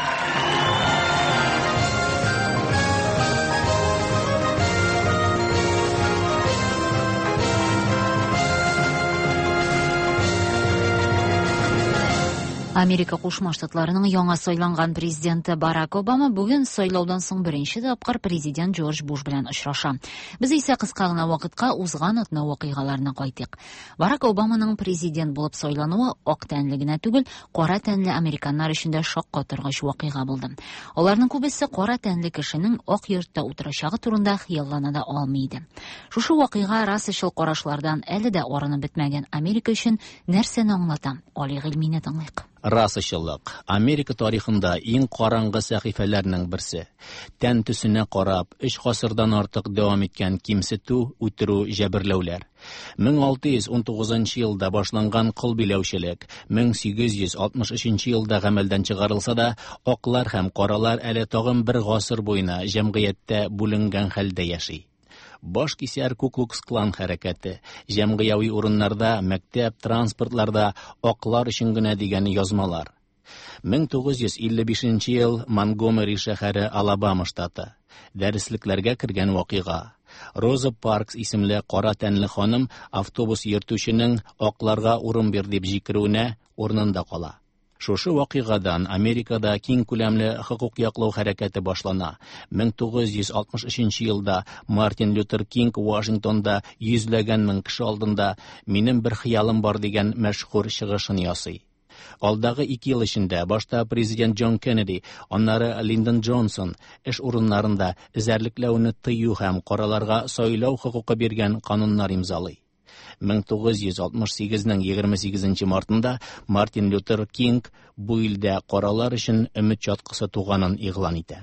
Америка Кушма Штатларының яңа сайланган президенты Барак Обама бүген сайлаудан соң беренче тапкыр президент Джордж Буш белән очраша. Без исә кыска гына вакытка узган атна вакыйгаларына кайтыйк. Барак Обаманың президент булып сайлануы ак тәнле генә түгел, кара тәнле американнар өчен дә шаккатыргыч вакыйга булды. Аларның күбесе кара тәнле кешенең ак йортта утырачагы турында хыяллана да алмый иде. Шушы вакыйга расышыл карашлардан әле дә арынып бетмәгән Америка өчен нәрсәне аңлата? Али гыйльмине тыңлыйк. Расышылык Америка тарихында иң караңгы сәхифәләрнең берсе. Тән төсенә карап, өч гасырдан артык дәвам иткән кимсетү, үтерү, җәберләүләр. мең алты йөз ун тугызынчы елда башланган кол биләүчелек мең сигез йөз алтмыш өченче елда гамәлдән чыгарылса да, аклар һәм каралар әле тагын бер гасыр буена җәмгыятьтә бүленгән хәлдә яши. Баш кисәр Ку-клукс-клан хәрәкәте, җәмгыяви урыннарда, мәктәп, транспортларда аклар өчен генә дигән язмалар. мең тугыз йөз илле бишенче ел Монгомери шәһәре, Алабама штаты. Дәреслекләргә кергән вакыйга. Роза Паркс исемле кара тәнле ханым автобус йөртүченең акларга урын бир дип җикерүенә урынында кала. Шушы вакыйгадан Америкада киң күләмле хокук яклау хәрәкәте башлана. мең тугыз йөз алтмыш өченче елда Мартин Лютер Кинг Вашингтонда йөзләгән мең кеше алдында "Минем бер хыялым бар" дигән мәшһүр чыгышын ясый. Алдагы ике ел эчендә башта президент Джон Кеннеди, аннары Линдон Джонсон эш урыннарында эзәрлекләүне тыю һәм караларга сайлау хокукы биргән кануннар имзалый. мең тугыз йөз алтмыш сигезнең егерме сигезенче мартында Мартин Лютер Кинг бу илдә каралар өчен өмет чаткысы туганын игълан итә.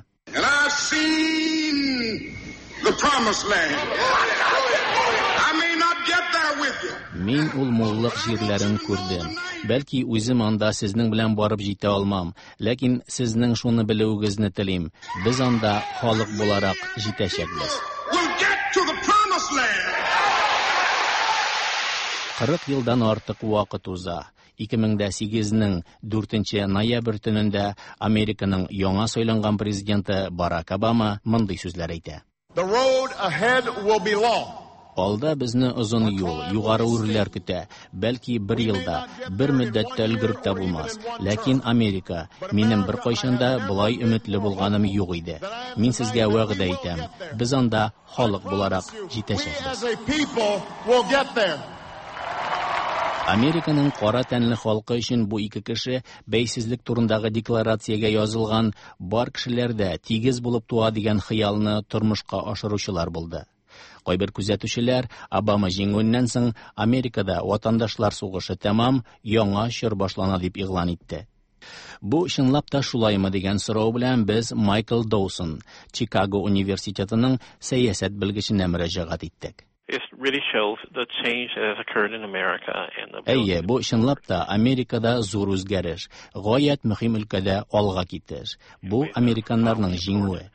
Мин ул муллык җирләрен күрдем. Бәлки үзем анда сезнең белән барып җитә алмам, ләкин сезнең шуны белүегезне телим. Без анда халык буларак җитәчәкбез. кырык елдан артык вакыт уза. ике мең сигезнең дүртенче ноябрь төнендә Американың яңа сайланган президенты Барак Обама мондый сүзләр әйтә. Алда безне озын юл, югары үрләр көтә. Бәлки бер елда, бер мөддәттә өлгереп тә булмас. Ләкин Америка, минем бер кайчанда булай өметле булганым юк иде. Мин сезгә вәгъдә итәм. Без анда халык буларак җитәчәкбез. Американың кара тәнле халкы өчен бу ике кеше бәйсезлек турындагы декларациягә язылган бар кешеләрдә тигез булып туа дигән хыялны тормышка ашыручылар булды. Кайбер күзәтүчеләр Обама җиңүеннән соң Америкада ватандашлар сугышы тәмам, яңа чор башлана дип игълан итте. Бу чынлап та шулаймы дигән сорау белән без Майкл Доусон, Чикаго университетының сәясәт белгеченә мөрәҗәгать иттек. Әйе, бу чынлап та Америкада зур үзгәреш, гаять мөһим өлкәдә алга китеш. Бу американнарның җиңүе.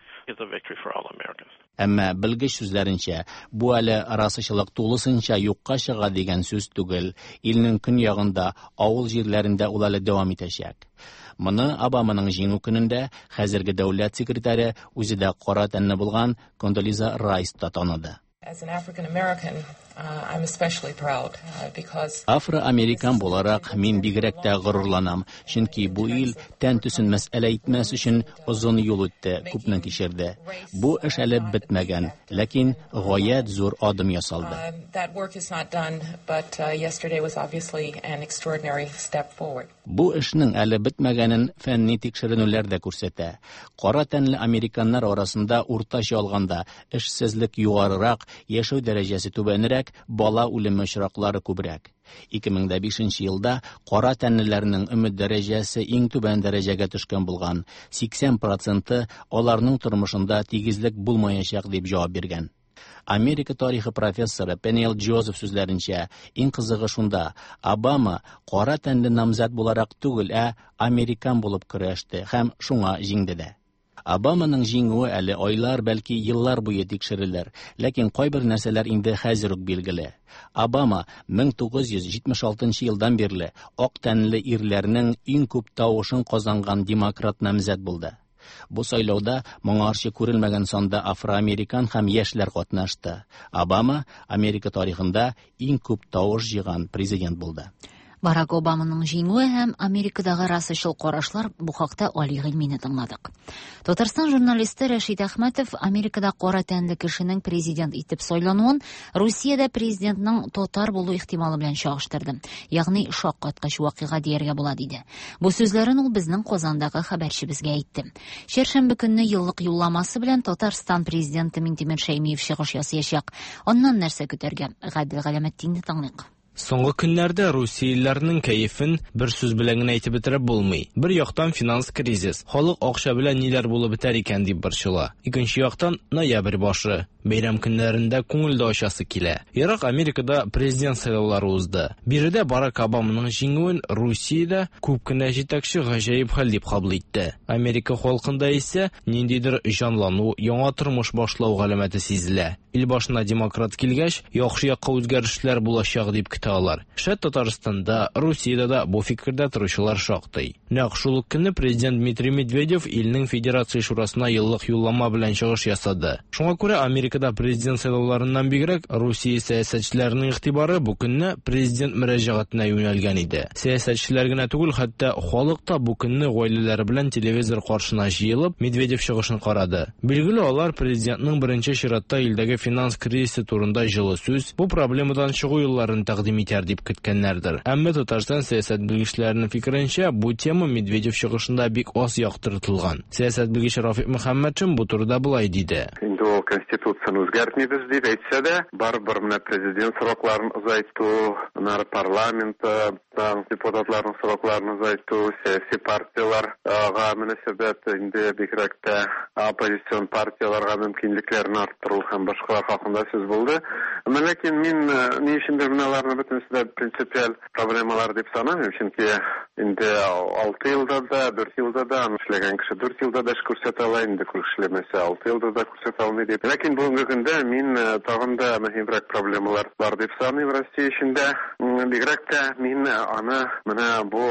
Әмма белгеч сүзләренчә, бу әле расычылык тулысынча юкка чыга дигән сүз түгел. Илнең көньягында, авыл җирләрендә ул әле дәвам итәчәк. Моны Обаманың җиңү көнендә хәзерге дәүләт секретаре үзе дә кара тәнле булган Кондолиза Райс та таныды. As an African American, uh, I'm especially proud uh, because Афро-американ буларак мин бигрәк тә горурланам, чөнки бу ил тән төсен мәсьәлә итмәс өчен озын юл үтте, күпне кичерде. Бу эш әле бетмәгән, ләкин гаять зур адым ясалды. uh, that work is not done, but uh, yesterday was obviously an extraordinary step forward. Бу эшнең әле бетмәгәнен фәнни тикшеренүләр дә күрсәтә. Кара тәнле американнар арасында уртача алганда эшсезлек югарырак, яшәү дәрәҗәсе түбәнрәк, бала үлеме очраклары күбрәк. ике мең бишенче елда кара тәнлеләрнең өмет дәрәҗәсе иң түбән дәрәҗәгә төшкән булган. сиксән проценты аларның тормышында тигезлек булмаячак дип җавап биргән. Америка тарихы профессоры Пенел Джозеф сүзләренчә, иң кызыгы шунда, Обама кара тәнле намзәт буларак түгел, ә американ булып көрәште һәм шуңа җиңде дә. Обаманың җиңүе әле айлар, бәлки еллар буе тикшерелер, ләкин кайбер нәрсәләр инде хәзер үк билгеле. Обама мең тугыз йөз җитмеш алтынчы елдан бирле ак тәнле ирләрнең иң күп тавышын казанган демократ намзәт булды. Бу сайлауда моңарчы күрелмәгән санда афроамерикан һәм яшьләр катнашты. Обама Америка тарихында иң күп тавыш җыйган президент булды. Барак Обаманың җиңүе һәм Америкадагы расычыл карашлар бу хакта али гыйльмине тыңладык. Татарстан журналисты Рәшит Әхмәтов Америкада кара тәнле кешенең президент итеп сайлануын Русиядә президентның татар булу ихтималы белән чагыштырды. Ягъни шаккаткыч вакыйга дияргә була диде. Бу сүзләрен ул безнең Казандагы хәбәрчебезгә әйтте. Чәршәмбе көнне еллык юлламасы белән Татарстан президенты Минтимер Шәймиев чыгыш ясаячак. Аннан нәрсә көтәргә? Гадел Галәмәтдинне тыңлыйк. Соңгы көннәрдә Русияләрнең кәефен бер сүз белән генә әйтеп бетереп булмый. Бер яктан финанс кризис, халык акча белән ниләр булып бетәр икән дип борчыла. Икенче яктан ноябрь башы, бәйрәм көннәрендә күңелдә ачасы килә. Ирак Америкада президент сайлаулары узды. Биредә Барак Обаманың җиңүен Русиядә күп кенә җитәкче гаҗәеп хәл дип кабул итте. Америка халкында исә ниндидер җанлану, яңа тормыш башлау галәмәте сизелә. Ил башына демократ килгәч, яхшы якка үзгәрешләр булачак дип көтә алар. Шәт Татарстанда, Русиядә дә бу фикердә торучылар шактый. Нәкъ шул ук көнне президент Дмитрий Медведев илнең Федерация шурасына еллык юллама белән чыгыш ясады. Шуңа күрә Америкада президент сайлауларыннан бигрәк Русия сәясәтчеләренең игътибары бу көнне президент мөрәҗәгатенә юнәлгән иде. Сәясәтчеләр генә түгел, хәтта халык та бу көнне гаиләләре белән телевизор каршына җыелып Медведев чыгышын карады. Билгеле, алар президентның беренче чиратта илдәге финанс кризисы турында җылы сүз, бу проблемадан чыгу юлларын тәкъдим итәр дип көткәннәрдер. Әмма Татарстан сәясәт белгечләренең фикеренчә, бу тема Медведев чыгышында бик аз яктыртылган. Сәясәт белгече Рафик Мөхәммәтшин бу турыда булай диде. Инде ул конституцияны үзгәртмибез дип әйтсә дә, барыбер менә президент срокларын озайту, нар парламентта депутатларның срокларын озайту, сәяси партияларга мөнәсәбәт инде бигрәк тә оппозицион партияларга мөмкинлекләрен арттыру һәм башкалар хакында сүз булды. Ләкин мин ни өчендер менәләрне бөтенесе дә принципиаль проблемалар дип санамыйм, чөнки инде алты елда да, дүрт елда да, эшләгән кеше дүрт елда да эш күрсәтә ала, инде эшләмәсә алты елда да күрсәтә алмый дип. Ләкин бүгенге көндә мин тагын да мөһимрәк проблемалар бар дип саныйм Россия эчендә. Бигрәк тә мин аны менә бу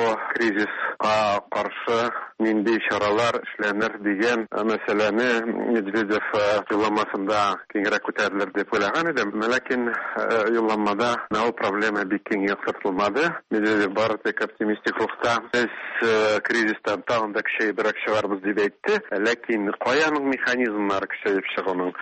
кризиска каршы нинди чаралар эшләнер дигән мәсьәләне Медведев юлламасында киңрәк күтәрелер дип уйлаган идем. Ләкин юлламада ул проблема бик киң яктыртылмады. Медведев бары тик оптимистик рухта без кризистан тагын да көчәйебрәк чыгарбыз дип әйтте. Ләкин каяның механизмнары көчәеп чыгуның,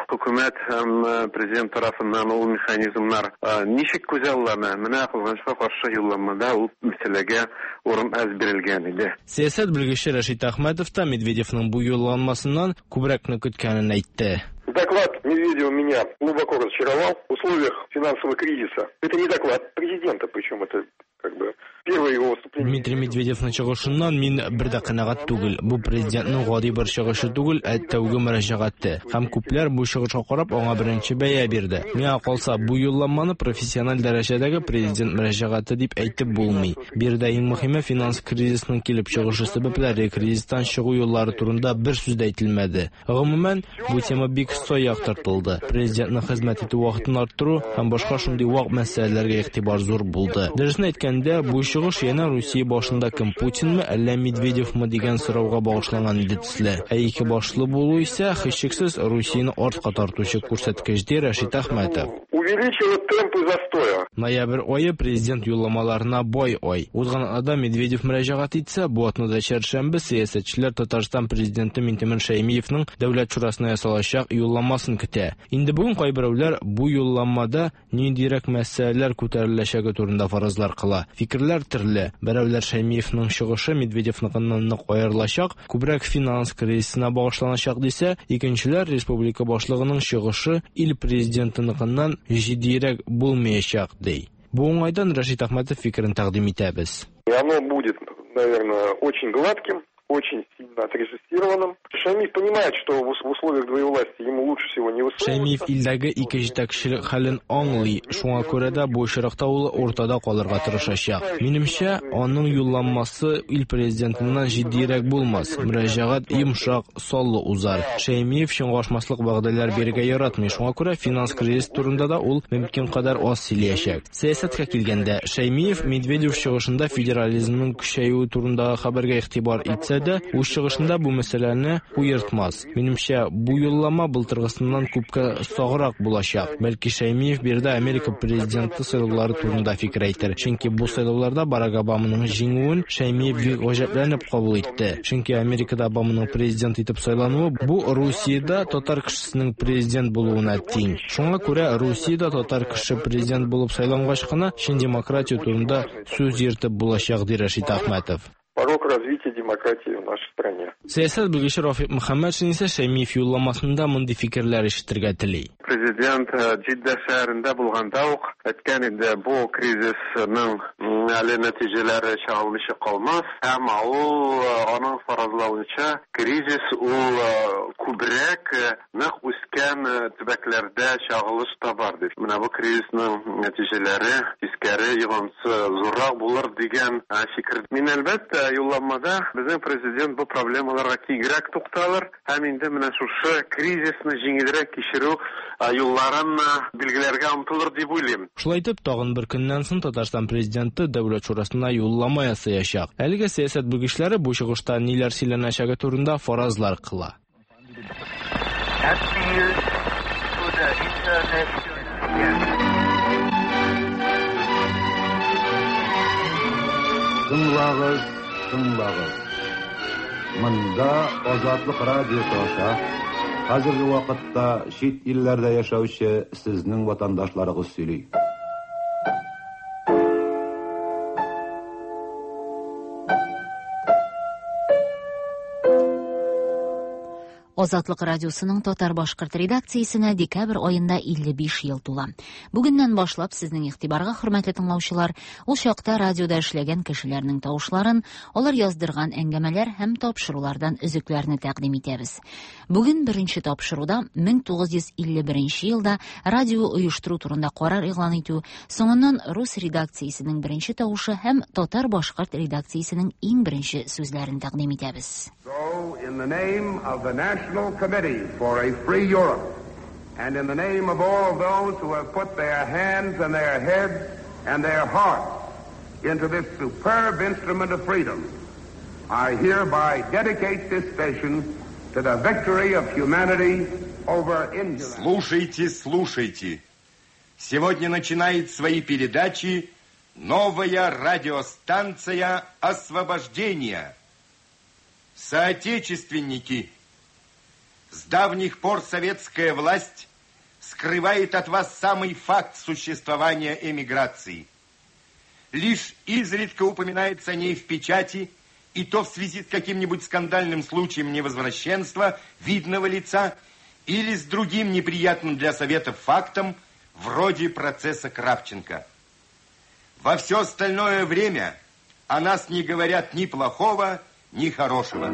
Хөкүмәт һәм президент тарафыннан ул механизмнар ничек күзаллана? Менә кылганычка каршы юлламада ул мәсьәләгә урын аз бирелгән иде. Сәясәт белгече Рашид Ахмедов та Медведевның бу юлламасыннан күбрәкне көткәнен әйтте. Доклад Медведева меня глубоко разочаровал в условиях финансового кризиса. Это не доклад президента, причем это как бы первое его выступление. Дмитрий Медведевның чыгышыннан мин бер дә канәгать түгел. Бу президентның гади бер чыгышы түгел, ә тәүге мөрәҗәгате. Һәм күпләр бу чыгышка карап аңа беренче бәя бирде. Миңа калса, бу юлламаны профессиональ дәрәҗәдәге президент мөрәҗәгате дип әйтеп булмый. Бер дә иң мөһиме финанс кризисының килеп чыгышы сәбәпләре, кризистан чыгу юллары турында бер сүз дә әйтелмәде. Гомумән, бу тема бик сой яктыртылды. Президентның хезмәт итү вакытын арттыру һәм башка шундый вак мәсьәләләргә игътибар зур булды. Дөресен әйткәндә, бу чыгыш яна Русия башында кем, Путинмы, әллә Медведевмы дигән сорауга багышланган иде төсле. Ә ике башлы булу исә һичшиксез Русияны артка тартучы күрсәткеч ди Рашид Ахмедов. Увеличило темпы застоя. Ноябрь айы президент юлламаларына бай ай. Узган ада Медведев мөрәҗәгать итсә, бу атнада чәршәмбе сәясәтчеләр Татарстан президенты Минтимер Шәймиевның дәүләт шурасына ясалачак юлламасын көтә. Инде бүген кайберәүләр бу юлламада ниндирәк мәсьәләләр күтәреләчәге турында фаразлар кыла. Фикерләр төрле. Берәүләр Шәймиевның чыгышы Медведевныкыннан нык аерылачак, күбрәк финанс кризисына багышланачак дисә, икенчеләр республика башлыгының чыгышы ил президентыныкыннан җитдирәк булмаячак ди. Бу уңайдан Рашид Ахмедов фикерен тәкъдим итәбез. И оно будет, наверное, очень гладким, очень сильно отрежиссированным. Шәймиев понимает, что в условиях двоевластия ему лучше всего не высовываться. Шәймиев илдәге ике җитәкчелек хәлен аңлый, шуңа күрә дә бу очракта ул ортада калырга тырышачак. Минемчә, аның юлламасы ил президентыннан җитдирәк булмас, мөрәҗәгать йомшак, саллы узар. Шәймиев чыңгашмаслык вәгъдәләр бирергә яратмый, шуңа күрә финанс кризис турында да ул мөмкин кадәр аз сөйләячәк. Сәясәткә килгәндә, Шәймиев Медведев чыгышында федерализмның көчәюе турындагы хәбәргә игътибар итсә дә, ул чыгышында бу мәсьәләне уйыртмас. Минемчә, бу юллама былтыргысыннан күпкә саграк булачак. Бәлки Шәймиев бердә Америка президенты сайлаулары турында фикер әйтер. Чөнки бу сайлауларда Барак Обаманың җиңүен Шәймиев бик гаҗәпләнеп кабул итте. Чөнки Америкада Обаманың президент итеп сайлануы бу Русиядә татар кешесенең президент булуына тиң. Шуңа күрә Русиядә татар кеше президент булып сайлангач кына чин демократия турында сүз йөртеп булачак ди Рашид Ахмедов. Порог развития демократии в нашей стране. Сәясәт белгече Рафик Мөхәммәтшин исә Шәймиев юлламасында мондый фикерләр ишетергә тели. Президент Җиддә шәһәрендә булганда ук әйткән иде, бу кризисның әле нәтиҗәләре чыгылмыйча калмас, һәм ул аның фаразлавынча кризис ул күбрәк нык үскән төбәкләрдә чагылыш табар дип. Менә бу кризисның нәтиҗәләре тискәре йогынсы зуррак булыр дигән фикер. Мин әлбәттә юлламада безнең президент бу проблемаларга киңрәк тукталыр һәм инде менә шушы кризисны җиңелрәк кичерү юлларын билгеләргә омтылыр дип уйлыйм. Шулай итеп, тагын бер көннән соң Татарстан президенты дәүләт шурасына юллама ясаячак. Әлеге сәясәт белгечләре бу чыгышта ниләр сөйләнәчәге турында фаразлар кыла. Тыңлагыз, тыңлагыз. Монда Азатлык радиосы аша хәзерге вакытта чит илләрдә яшәүче сезнең ватандашларыгыз сөйли. Азатлык радиосының Татар башкорт редакциясенә декабрь аенда илле биш ел тула. Бүгеннән башлап сезнең игътибарга, хөрмәтле тыңлаучылар, ул чакта радиода эшләгән кешеләрнең тавышларын, алар яздырган әңгәмәләр һәм тапшырулардан өзекләрне тәкъдим итәбез. Бүген беренче тапшыруда мең тугыз йөз илле беренче елда радио оештыру турында карар игълан итү, соңыннан рус редакциясенең беренче тавышы һәм Татар башкорт редакциясенең иң беренче сүзләрен тәкъдим итәбез. So, in the name of the National Committee for a Free Europe, and in the name of all of those who have put their hands and their heads and their hearts into this superb instrument of freedom, I hereby dedicate this station to the victory of humanity over injustice. Слушайте, слушайте. Сегодня начинает свои передачи новая радиостанция «Освобождение». Соотечественники, С давних пор советская власть скрывает от вас самый факт существования эмиграции. Лишь изредка упоминается о ней в печати, и то в связи с каким-нибудь скандальным случаем невозвращенства видного лица или с другим неприятным для Советов фактом, вроде процесса Кравченко. Во все остальное время о нас не говорят ни плохого, ни хорошего.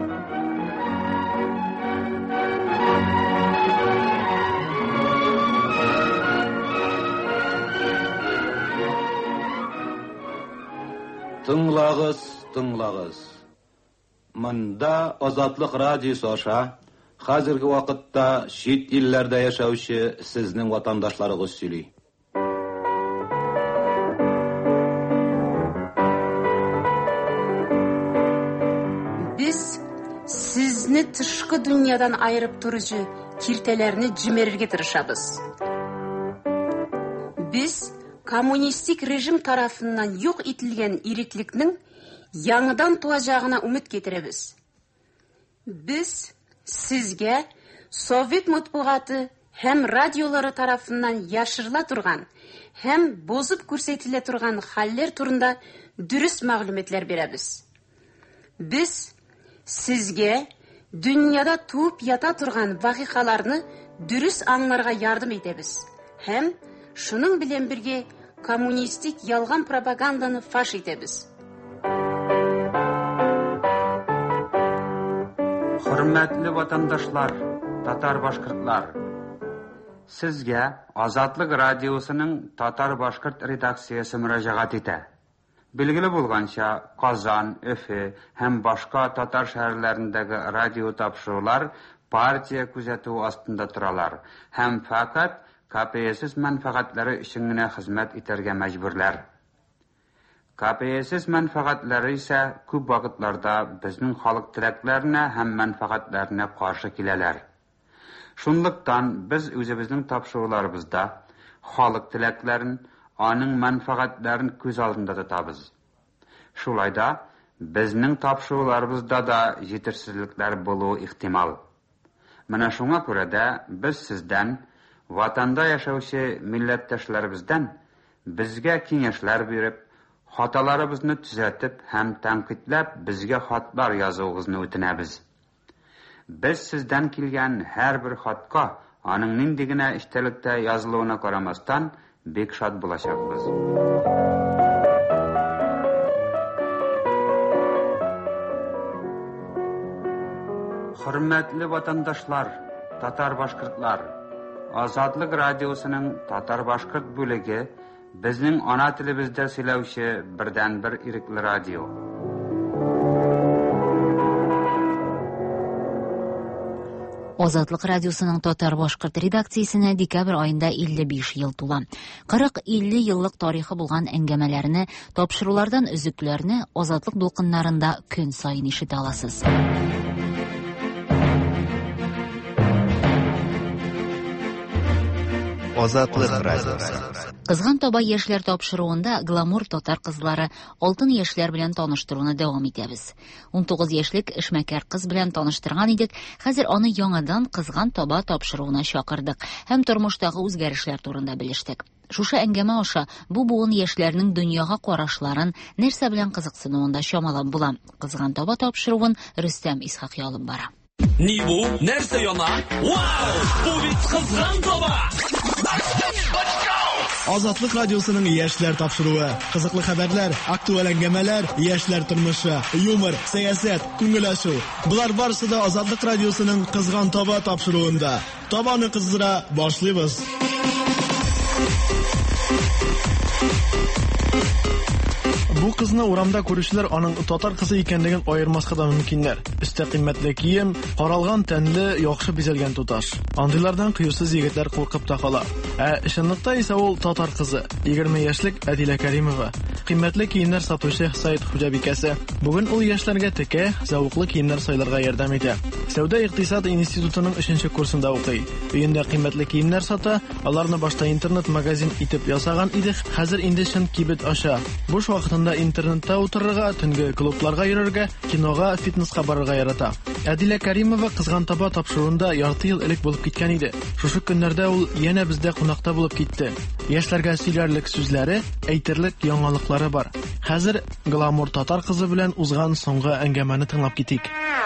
Тыңлагыз, тыңлагыз. Мында Азатлык радиосы аша хәзерге вакытта чит илләрдә яшәүче сезнең ватандашларыгыз сөйли. Biz sizni tышкы dünyadan ayırıp turıcı kirtelerini cimerirge tırışabız. Biz komünistik rejim tarafından yok itilgen irikliknin yanıdan tuacağına umut getiremiz. Biz sizge Sovet mutbuatı hem radyoları tarafından yaşırıla turgan hem bozup көрсетіле turgan haller turunda dürüst mağlumetler beremiz. Biz sizge dünyada tuğup yata turgan vakikalarını dürüst anlarga yardım etemiz. Hem şunun bilen birge komünistik yalgan propagandanı faş etemiz. Hürmetli vatandaşlar, Tatar Başkırtlar, sizge Azatlık Radyosu'nun Tatar Başkırt redaksiyası müracaat ete. Bilgili bulgança Kazan, Öfe hem başka Tatar şehirlerindeki radyo tapşırılar partiya küzetuğu astında turalar. Hem fakat K P S S menfaatleri işinine hizmet iterge mecburlar. K P S S menfaatleri ise köp vakitlarda bizning halk tileklerine hem menfaatlerine karşı kileler. Şunluktan biz özümüzün tapşırılarımızda halk tileklerin, anın menfaatlerin göz altında tutabız. Şulayda bizning tapşırılarımızda da yetirsizlikler buluğu ihtimal. Mana şuna göre de biz sizden, vatanda yaşauşu milletteşlerimizden bizge kengeşler berip, hatalarımızı düzeltip hem tanqitlab bizge xatlar yazığınızı ötünəbiz. Biz sizden kelgen her bir xatqa anın nindigine iştelikte yazılığına qaramasdan bek şad bulaşaqbız. Hürmetli vatandaşlar, Tatar Başkırtlar, Azatlık Radyosu'nun Tatar Başkırt bölegi bizning ana tilimizda söyleuvchi birdan bir irikli radio. Ozodlik radiosuning Tatar Boshqirt redaksiyasini dekabr oyында ellik besh yil to'la. qirq ellik yillik tarixi bo'lgan әңгәмәләрне, topshiruvlardan uzuklarni Ozodlik do'qinlarında kun sayin eshita olasiz. Ozodlik radiosi. Qizg'an toba yoshlar topshiruunda glamur Tatar qizlari oltin yoshlar bilan tanishtiruvni davom etamiz. o'n to'qqiz yoshlik ishmakar qiz bilan tanishtirgan edik. Hozir uni yangidan Qizg'an toba topshiruvini chaqirdik. Ham turmushdagi o'zgarishlar to'g'risida bilishdik. Shusha әңгәмә osha bu bugun yoshlarning dunyoga qarashlarin narsa bilan qiziqsinuvida shamalab bulam. Qizg'an toba topshiruvin Rustam Ishoqiy olib bora. Ni bu? Narsa yana? Wow! Bu bit Qizg'an toba! Ozodlik radiosuning yoshlar topshiruvi, qiziqli xabarlar, aktual әңгәмәләр, yoshlar turmushi, yumor, siyosat, ko'ngilashuv. Bular barisida Ozodlik radiosuning Qizg'an toba topshiruvida. Tobani qizdira boshlaymiz. Bu qizni uramda ko'rishlar aning Tatar qizi ekanligini ayirmasqa da mumkinlar. Üstə qimmatli kiyim, qaralgan tanli, yaxshi bezalgan tutash. Andilardan quyusiz yigitlar qo'rqib taqalar. Ә чынлыкта исә ул татар кызы, егерме яшьлек Әдилә Кәримова, кыйммәтле киемнәр сатучы Саид Хуҗабикәсе. Бүген ул яшьләргә текә, зәвыклы киемнәр сайларга ярдәм итә. Сәүдә-икътисад институтының өченче курсында укый. Өендә кыйммәтле киемнәр сата, аларны башта интернет-магазин итеп ясаган иде, хәзер инде чын кибет аша. Буш вакытында интернетта утырырга, төнге клубларга йөрергә, кинога, фитнеска барырга ярата. Әдилә Кәримова кызган таба тапшыруда ярты ел элек булып киткән иде. Шушы көннәрдә ул янә бездә кунакта булып китте. Яшьләргә сөйләрлек сүзләре, әйтерлек яңалыклары бар. Хәзер гламур татар кызы белән узган соңгы әңгәмәне тыңлап китик.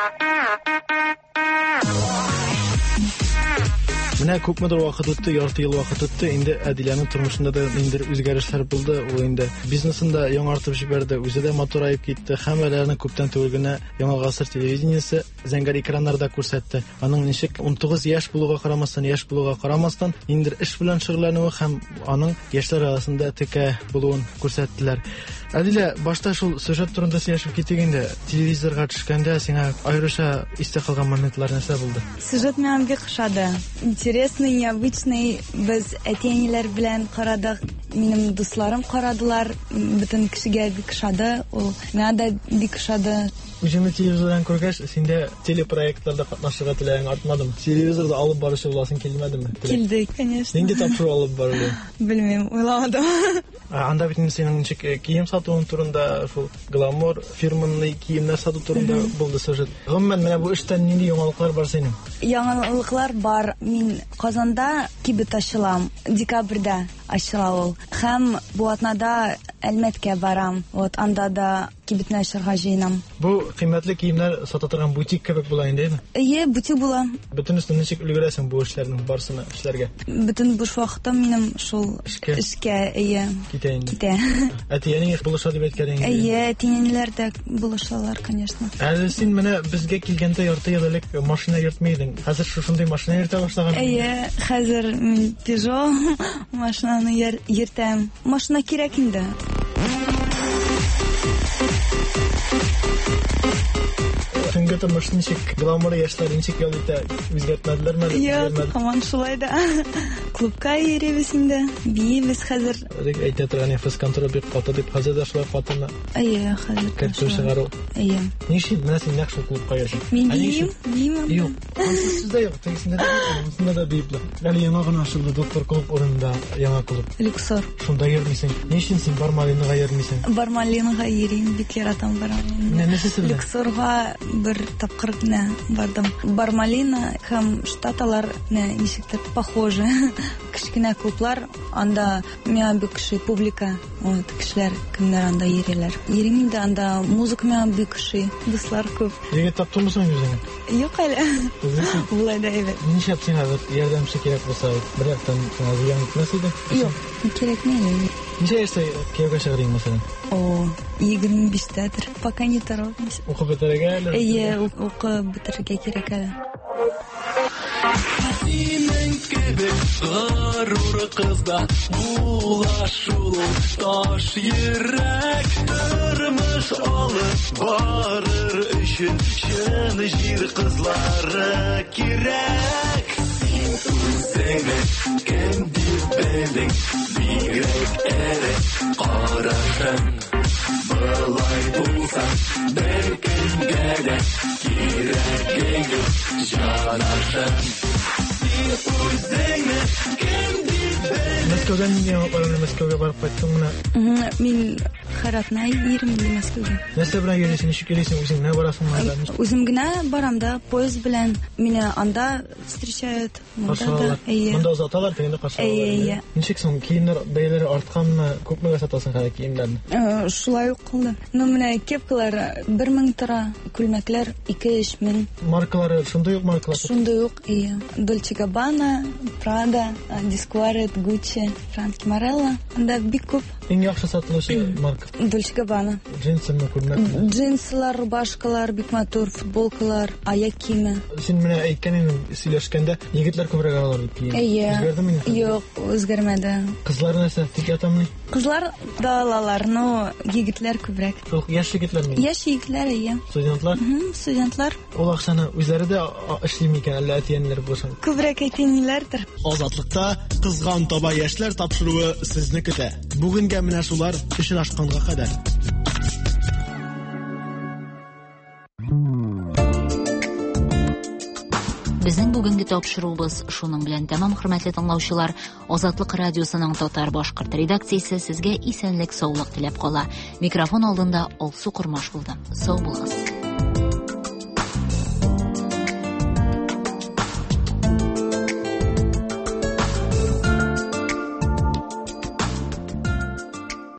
Менә күпмедер вакыт үтте, ярты ел вакыт үтте, инде Әдиләнең тормышында да ниндер үзгәрешләр булды. Ул инде бизнесында яңартып җибәрде, үзе дә матурайып китте. Һәммәләрне күптән түгел генә Яңа гасыр телевидениесе зәңгәр экраннарда күрсәтте. Аның ничек ун тугыз яшь булуга карамастан, яшь булуга карамастан, ниндер эш белән шөгыльләнүе һәм аның яшьләр арасында текә булуын күрсәттеләр. Әдилә, башта шул сюжет турында сөйләшеп китик инде. Телевизорга төшкәндә сиңа аеруча истә калган моментлар нәрсә булды? Сюжет миңа бик ошады. Интересный, необычный. Без әтиәниләр белән карадык. Минем дусларым карадылар. Бөтен кешегә бик ошады. Ул миңа да бик ошады. Үзеңне телевизордан күргәч, синдә телепроектларда катнашырга теләгәң артмадымы? Телевизорда алып баручы буласың килмәдеме? Килде, конечно. Нинди тапшыру алып барды? Белмим, уйламадым. Анда бит синең ничек кием сатуың турында, шул гламур фирманың киемнәр сату турында булды сюжет. Гомумән, менә бу эштән нинди яңалыклар бар синең? Яңалыклар бар. Мин Казанда кибет ачылам. Декабрьдә ачыла ул. Һәм бу атнада Әлмәткә барам. Вот анда да кибетне ачырга җыенам. Бу кыйммәтле киемнәр сата торган бутик кебек була инде, әйме? Әйе, бутик була. Бөтен өстен ничек өлгерәсең бу эшләрнең барсына эшләргә? Бөтен буш вакытым минем шул эшкә, әйе. Китә инде. Китә. Әтиәнең булыша дип әйткән инде. Әйе, әтиәниләр дә булышалар, конечно. Әле син менә безгә килгәндә ярты ел элек машина йөртмәй идең. Хәзер шушындый машина йөртә башлаган. Әйе, хәзер мин Peugeot машинаны йөртәм. Машина кирәк инде. Төнге тормыш ничек, гламур яшьләр ничек ял итә, үзгәртмәделәрме? Юк, һаман шулай да. Клубка йөрибез инде. Биебез хәзер. Әйтә торган физконтроль бик каты дип, хәзер дә шулай катына. Әйе, хәзер. Кәттә чыгару. Әйе. Ничек менә син нәкъ шул клубка йөрсең? Мин бием, бием. Юк, сездә юк, тегесендә дә, монда да биепле. Әле яңа гына ачылды доктор клуб урынында, яңа клуб. Люксор. Шунда йөрмисең. Ничек син Бармалинга йөрмисең? Бармалинга йөрим, бик яратам Бармалинга. Люксорга бер тапкыр гына бардым. Бармалина һәм Штаталар ничектер похожи. Кичкенә клублар, анда миңа бик кеше публика, вот кешеләр кемнәр анда йөриләр. Йөрим инде анда, музыка миңа бик кеше, дуслар күп. Егет таптыңмы үзеңә? Юк әле. Булай да әйбәт. Нишләп сиңа ярдәмче кирәк булса, бер яктан зыян итмәс иде? Юк, кирәкми. Ничә яшьтә кияүгә чыгарың мәсәлән? О, егерме биштәдер. Пока не торопмыйм. Укып бетерергә әле? Әйе, укып бетерергә кирәк әле. Синең кебек горур кызда була шул таш йөрәк, тормыш алып барыр өчен чын җир кызлары кирәк. Үзеңне кем дип белдең, бигрәк әле карашың. Былай булса, беркемгә дә кирәк юк җанашың. Үзеңне кем дип белдең. Мәскәүдән нигә Мәскәүгә барып кайттыңмы? Мин Харатна йөрим Мәскәүгә. Нәрсә белән йөрисең, ничек йөрисең, үзең нәрсә барасың монда? Үзем генә барам да, поезд белән мине анда встречают. Монда монда озаталар, тегендә каршылаалар. Ничек соң киемнәр бәяләре артканмы? Күпмегә сатасың хәзер киемнәрне? Шулай ук кылды. Ну менә кепкалар бер мең тора, күлмәкләр ике өч мең. Маркалары шундый ук маркалар. Шундый ук, ие. Dolce Gabbana, Prada, Discovery, Gucci. Гуччи, Франки Морелло. Анда бик күп. Иң яхшы сатылучы марка. Дольче Габбана. Джинсымы күрмәк. Джинслар, рубашкалар, бик матур, футболкалар, аяк киеме. Син менә әйткәнең сөйләшкәндә егетләр күбрәк алар дип киен. Үзгәрдеме? Юк, үзгәрмәде. Кызлар нәрсә, тик ятамы? Кызлар да алалар, но егетләр күбрәк. Яшь егетләрме? Яшь егетләр, ия. Студентлар? Студентлар. Ул акчаны үзләре дә эшлими икән, әллә әтиәннәр булсын? Күбрәк әтиәннәр. Азатлыкта кызган таба яшьләр тапшыруы сезне көтә. Бүгенгә менә шулар очрашканга кадәр. Безнең бүгенге тапшыруыбыз шуның белән тәмам, хөрмәтле тыңлаучылар. Азатлык радиосының татар-башкорт редакциясе сезгә исәнлек, саулык теләп кала. Микрофон алдында Алсу Курмаш булды. Сау булыгыз.